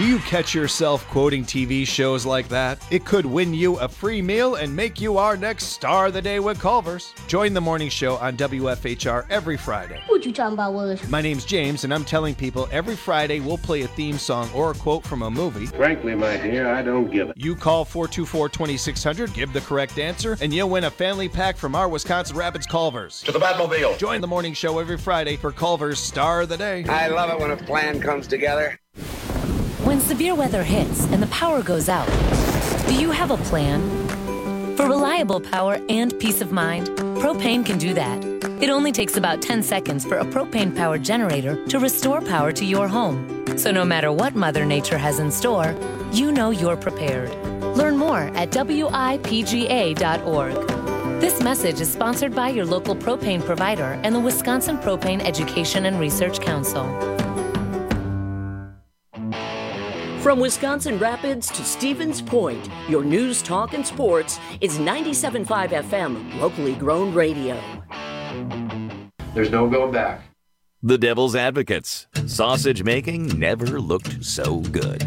Do you catch yourself quoting T V shows like that? It could win you a free meal and make you our next star of the day with Culver's. Join the morning show on W F H R every Friday. What you talking about, Willis? My name's James, and I'm telling people every Friday we'll play a theme song or a quote from a movie. Frankly, my dear, I don't give it. You call four two four, two six zero zero, give the correct answer, and you'll win a family pack from our Wisconsin Rapids Culver's. To the Batmobile. Join the morning show every Friday for Culver's Star of the Day. I love it when a plan comes together. When severe weather hits and the power goes out, do you have a plan? For reliable power and peace of mind, Propane can do that. It only takes about ten seconds for a propane-powered generator to restore power to your home. So no matter what Mother Nature has in store, you know you're prepared. Learn more at W I P G A dot org. This message is sponsored by your local propane provider and the Wisconsin Propane Education and Research Council. From Wisconsin Rapids to Stevens Point, your news, talk, and sports is ninety-seven point five F M, locally grown radio. There's no going back. The Devil's Advocates. Sausage making never looked so good.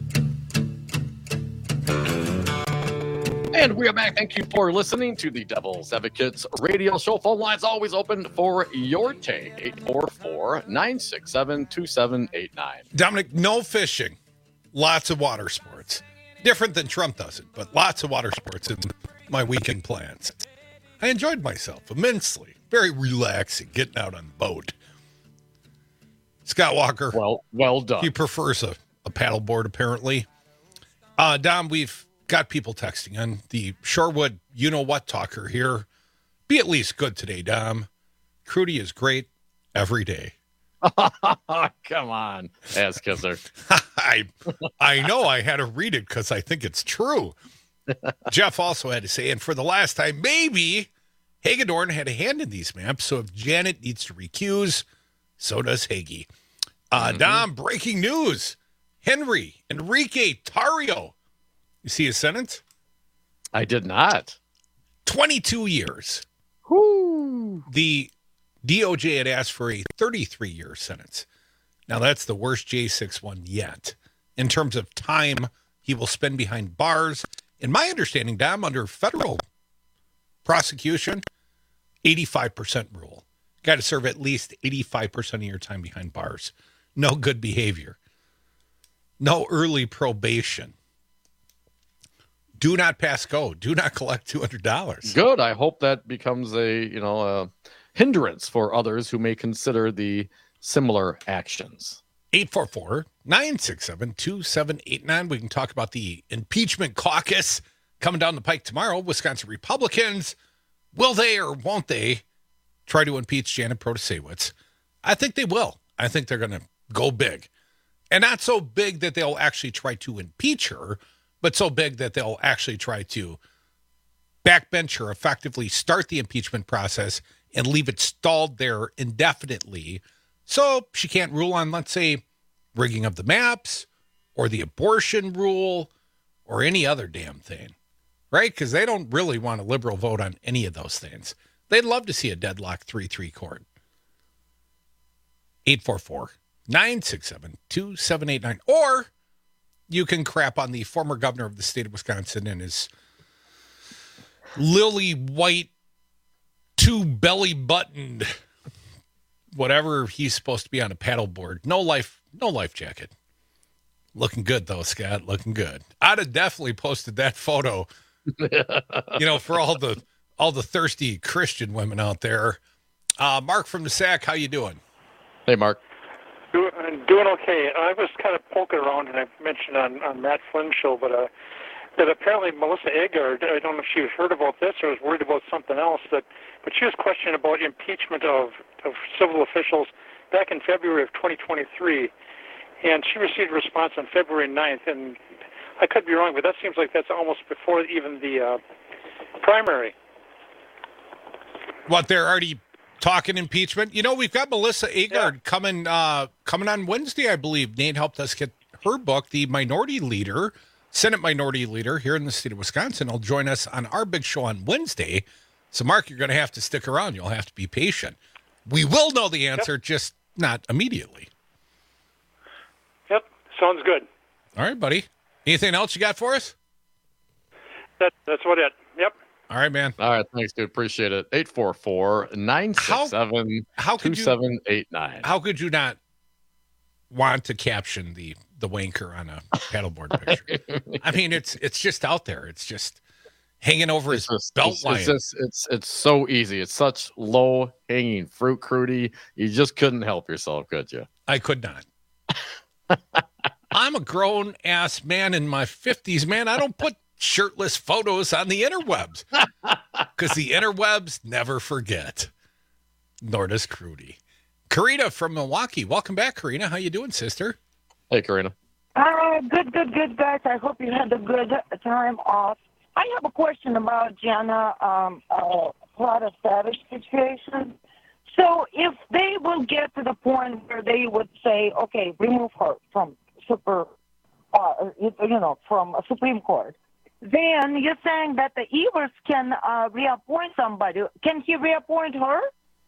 And we are back. Thank you for listening to the Devil's Advocates radio show. Phone lines always open for your take. eight four four, nine six seven, two seven eight nine. Dominic, no fishing. Lots of water sports. Different than Trump does it, but lots of water sports in my weekend plans. I enjoyed myself immensely. Very relaxing, getting out on the boat. Scott Walker. Well, well done. He prefers a, a paddleboard, apparently. Uh, Dom, we've got people texting on the Shorewood you-know-what talker here. Be at least good today, Dom. Crudy is great every day. Come on, ass kisser. I I know I had to read it because I think it's true. Jeff also had to say, and for the last time, maybe Hagedorn had a hand in these maps, so if Janet needs to recuse, so does Hagee. Uh, mm-hmm. Dom, breaking news. Henry Enrique Tarrio. You see his sentence? I did not. twenty-two years. Whoo. The D O J had asked for a thirty-three year sentence. Now, that's the worst J six one yet. In terms of time he will spend behind bars, in my understanding, Dom, under federal prosecution, eighty-five percent rule. Got to serve at least eighty-five percent of your time behind bars. No good behavior. No early probation. Do not pass go. Do not collect two hundred dollars. Good. I hope that becomes a, you know, a hindrance for others who may consider the similar actions. eight four four, nine six seven, two seven eight nine. We can talk about the impeachment caucus coming down the pike tomorrow. Wisconsin Republicans, will they or won't they try to impeach Janet Protasewicz? I think they will. I think they're going to go big. And not so big that they'll actually try to impeach her, but so big that they'll actually try to backbench her, effectively start the impeachment process and leave it stalled there indefinitely so she can't rule on, let's say, rigging of the maps or the abortion rule or any other damn thing, right? Because they don't really want a liberal vote on any of those things. They'd love to see a deadlock three three court. eight four four, nine six seven, two seven eight nine. Or you can crap on the former governor of the state of Wisconsin and his lily white, two belly buttoned, whatever he's supposed to be on a paddleboard. No life, no life jacket. Looking good though, Scott. Looking good. I'd have definitely posted that photo. You know, for all the all the thirsty Christian women out there. Uh, Mark from the S A C, how you doing? Hey, Mark. Do, doing okay. I was kind of poking around, and I mentioned on, on Matt Flynn's show, but uh, that apparently Melissa Agard, I don't know if she heard about this or was worried about something else, that, but she was questioning about impeachment of, of civil officials back in February of twenty twenty-three, and she received a response on February ninth, and I could be wrong, but that seems like that's almost before even the uh, primary. What, they're already talking impeachment? You know, we've got Melissa Agard yeah. coming uh, coming on Wednesday, I believe. Nate helped us get her book, the Minority Leader, Senate Minority Leader here in the state of Wisconsin. Will join us on our big show on Wednesday. So, Mark, you're going to have to stick around. You'll have to be patient. We will know the answer, yep. just not immediately. Yep, sounds good. All right, buddy. Anything else you got for us? That, that's what it. Yep. All right, man. All right, thanks, dude. Appreciate it. eight four four, nine six seven, two seven eight nine. How could you not want to caption the the wanker on a paddleboard picture? I mean, it's it's just out there. It's just hanging over It's his just- belt it's, line. it's, just, it's it's so easy. It's such low hanging fruit, Crudy. You just couldn't help yourself, could you? I could not. I'm a grown ass man in my fifties, man. I don't put shirtless photos on the interwebs because the interwebs never forget. Nor does Crudy. Karina from Milwaukee. Welcome back, Karina. How you doing, sister? Hey, Karina. Uh, good, good, good, guys. I hope you had a good time off. I have a question about Gianna um, uh, Plata Savage situation. So if they will get to the point where they would say, okay, remove her from super, uh, you know, from a Supreme Court, then you're saying that the Evers can uh, reappoint somebody. Can he reappoint her?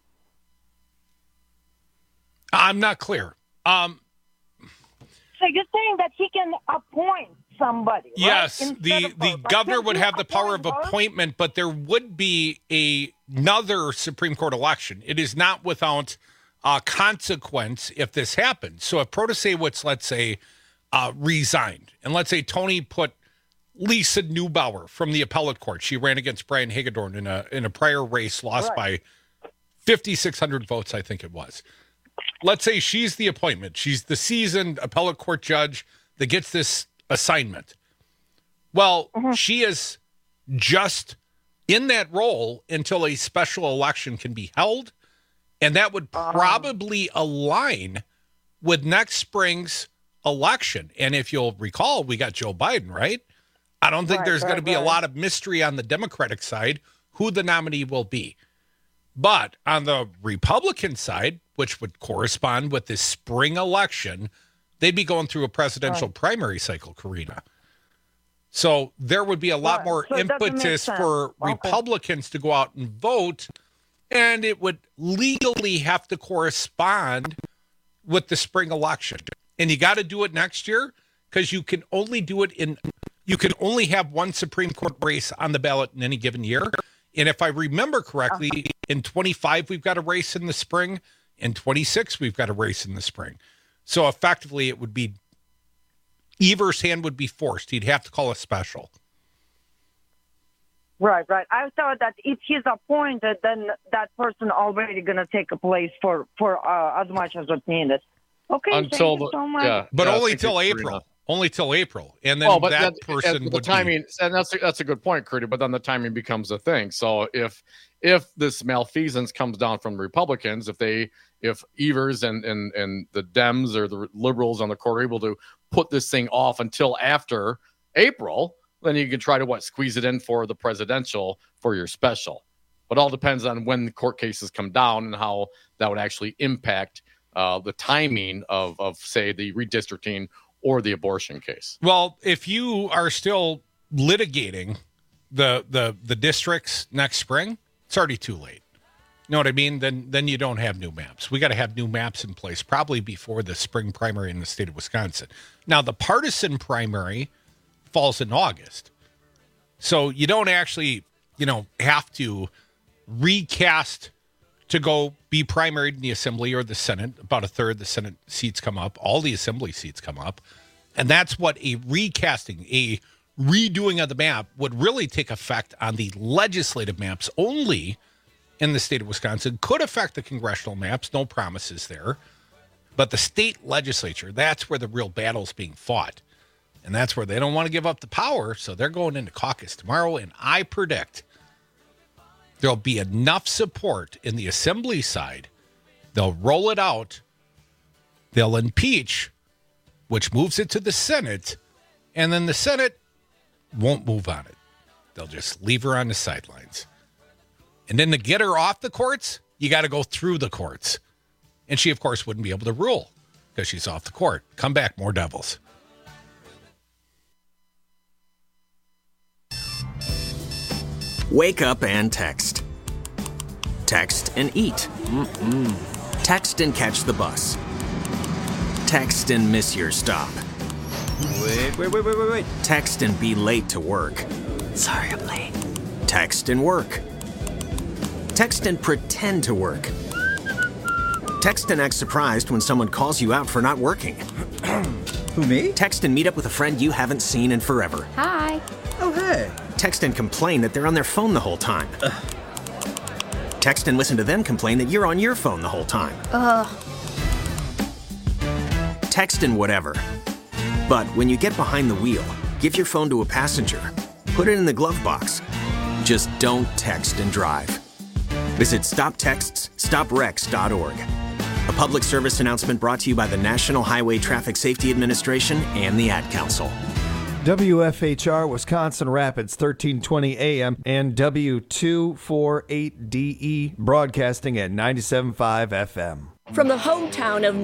I'm not clear. Um, So you're saying that he can appoint somebody, right? yes, Instead the, of the her. But governor can would he have the power of appoint her? appointment, but there would be a, another Supreme Court election. It is not without uh, consequence if this happens. So if Protasewicz, let's say, uh, resigned, and let's say Tony put Lisa Neubauer from the appellate court. She ran against Brian Hagedorn in a in a prior race, lost Right. by fifty-six hundred votes, I think it was. Let's say she's the appointment. She's the seasoned appellate court judge that gets this assignment. Well, she is just in that role until a special election can be held, and that would probably align with next spring's election. And if you'll recall, we got Joe Biden, right? I don't think Right, there's right, going to be a right. lot of mystery on the Democratic side who the nominee will be. But on the Republican side, which would correspond with this spring election, they'd be going through a presidential Right. primary cycle, Karina. So there would be a lot Right. more So it doesn't make impetus sense. for Okay. Republicans to go out and vote, and it would legally have to correspond with the spring election. And you got to do it next year because you can only do it in, you can only have one Supreme Court race on the ballot in any given year. And if I remember correctly, Uh-huh. in twenty-five, we've got a race in the spring. In twenty-six, we've got a race in the spring. So effectively, it would be Evers' hand would be forced. He'd have to call a special. Right, right. I thought that if he's appointed, then that person already going to take a place for for uh, as much as it's needed. Okay, Until thank you the- so much. yeah. But Yeah, only thank you, till Karina. April. Only till April. And then Well, but that that, person and the would timing, and that's a, that's a good point, Crudy. But then the timing becomes a thing. So if if this malfeasance comes down from the Republicans, if they if Evers and and and the Dems or the liberals on the court are able to put this thing off until after April, then you can try to what squeeze it in for the presidential for your special. But all depends on when the court cases come down and how that would actually impact uh, the timing of of say the redistricting or the abortion case. Well, if you are still litigating the the the districts next spring, it's already too late. You know what I mean? Then then you don't have new maps. We got to have new maps in place probably before the spring primary in the state of Wisconsin. Now, the partisan primary falls in August. So you don't actually, you know, have to recast to go be primaried in the Assembly or the Senate. About a third of the Senate seats come up. All the Assembly seats come up. And that's what a recasting, a redoing of the map would really take effect on the legislative maps only in the state of Wisconsin. Could affect the congressional maps. No promises there. But the state legislature, that's where the real battle's being fought. And that's where they don't want to give up the power. So they're going into caucus tomorrow. And I predict there'll be enough support in the Assembly side. They'll roll it out. They'll impeach, which moves it to the Senate. And then the Senate won't move on it. They'll just leave her on the sidelines. And then to get her off the courts, you got to go through the courts. And she, of course, wouldn't be able to rule because she's off the court. Come back, more Devils. Wake up and text. Text and eat. Mm-mm. Text and catch the bus. Text and miss your stop. Wait, wait, wait, wait, wait, wait. Text and be late to work. Sorry, I'm late. Text and work. Text and pretend to work. Text and act surprised when someone calls you out for not working. Who, me? Text and meet up with a friend you haven't seen in forever. Hi. Oh, hey. Text and complain that they're on their phone the whole time. Ugh. Text and listen to them complain that you're on your phone the whole time. Ugh. Text and whatever. But when you get behind the wheel, give your phone to a passenger. Put it in the glove box. Just don't text and drive. Visit stop texts stop wrecks dot org. A public service announcement brought to you by the National Highway Traffic Safety Administration and the Ad Council. W F H R Wisconsin Rapids, thirteen twenty A M and W two forty-eight D E broadcasting at ninety-seven point five F M. From the hometown of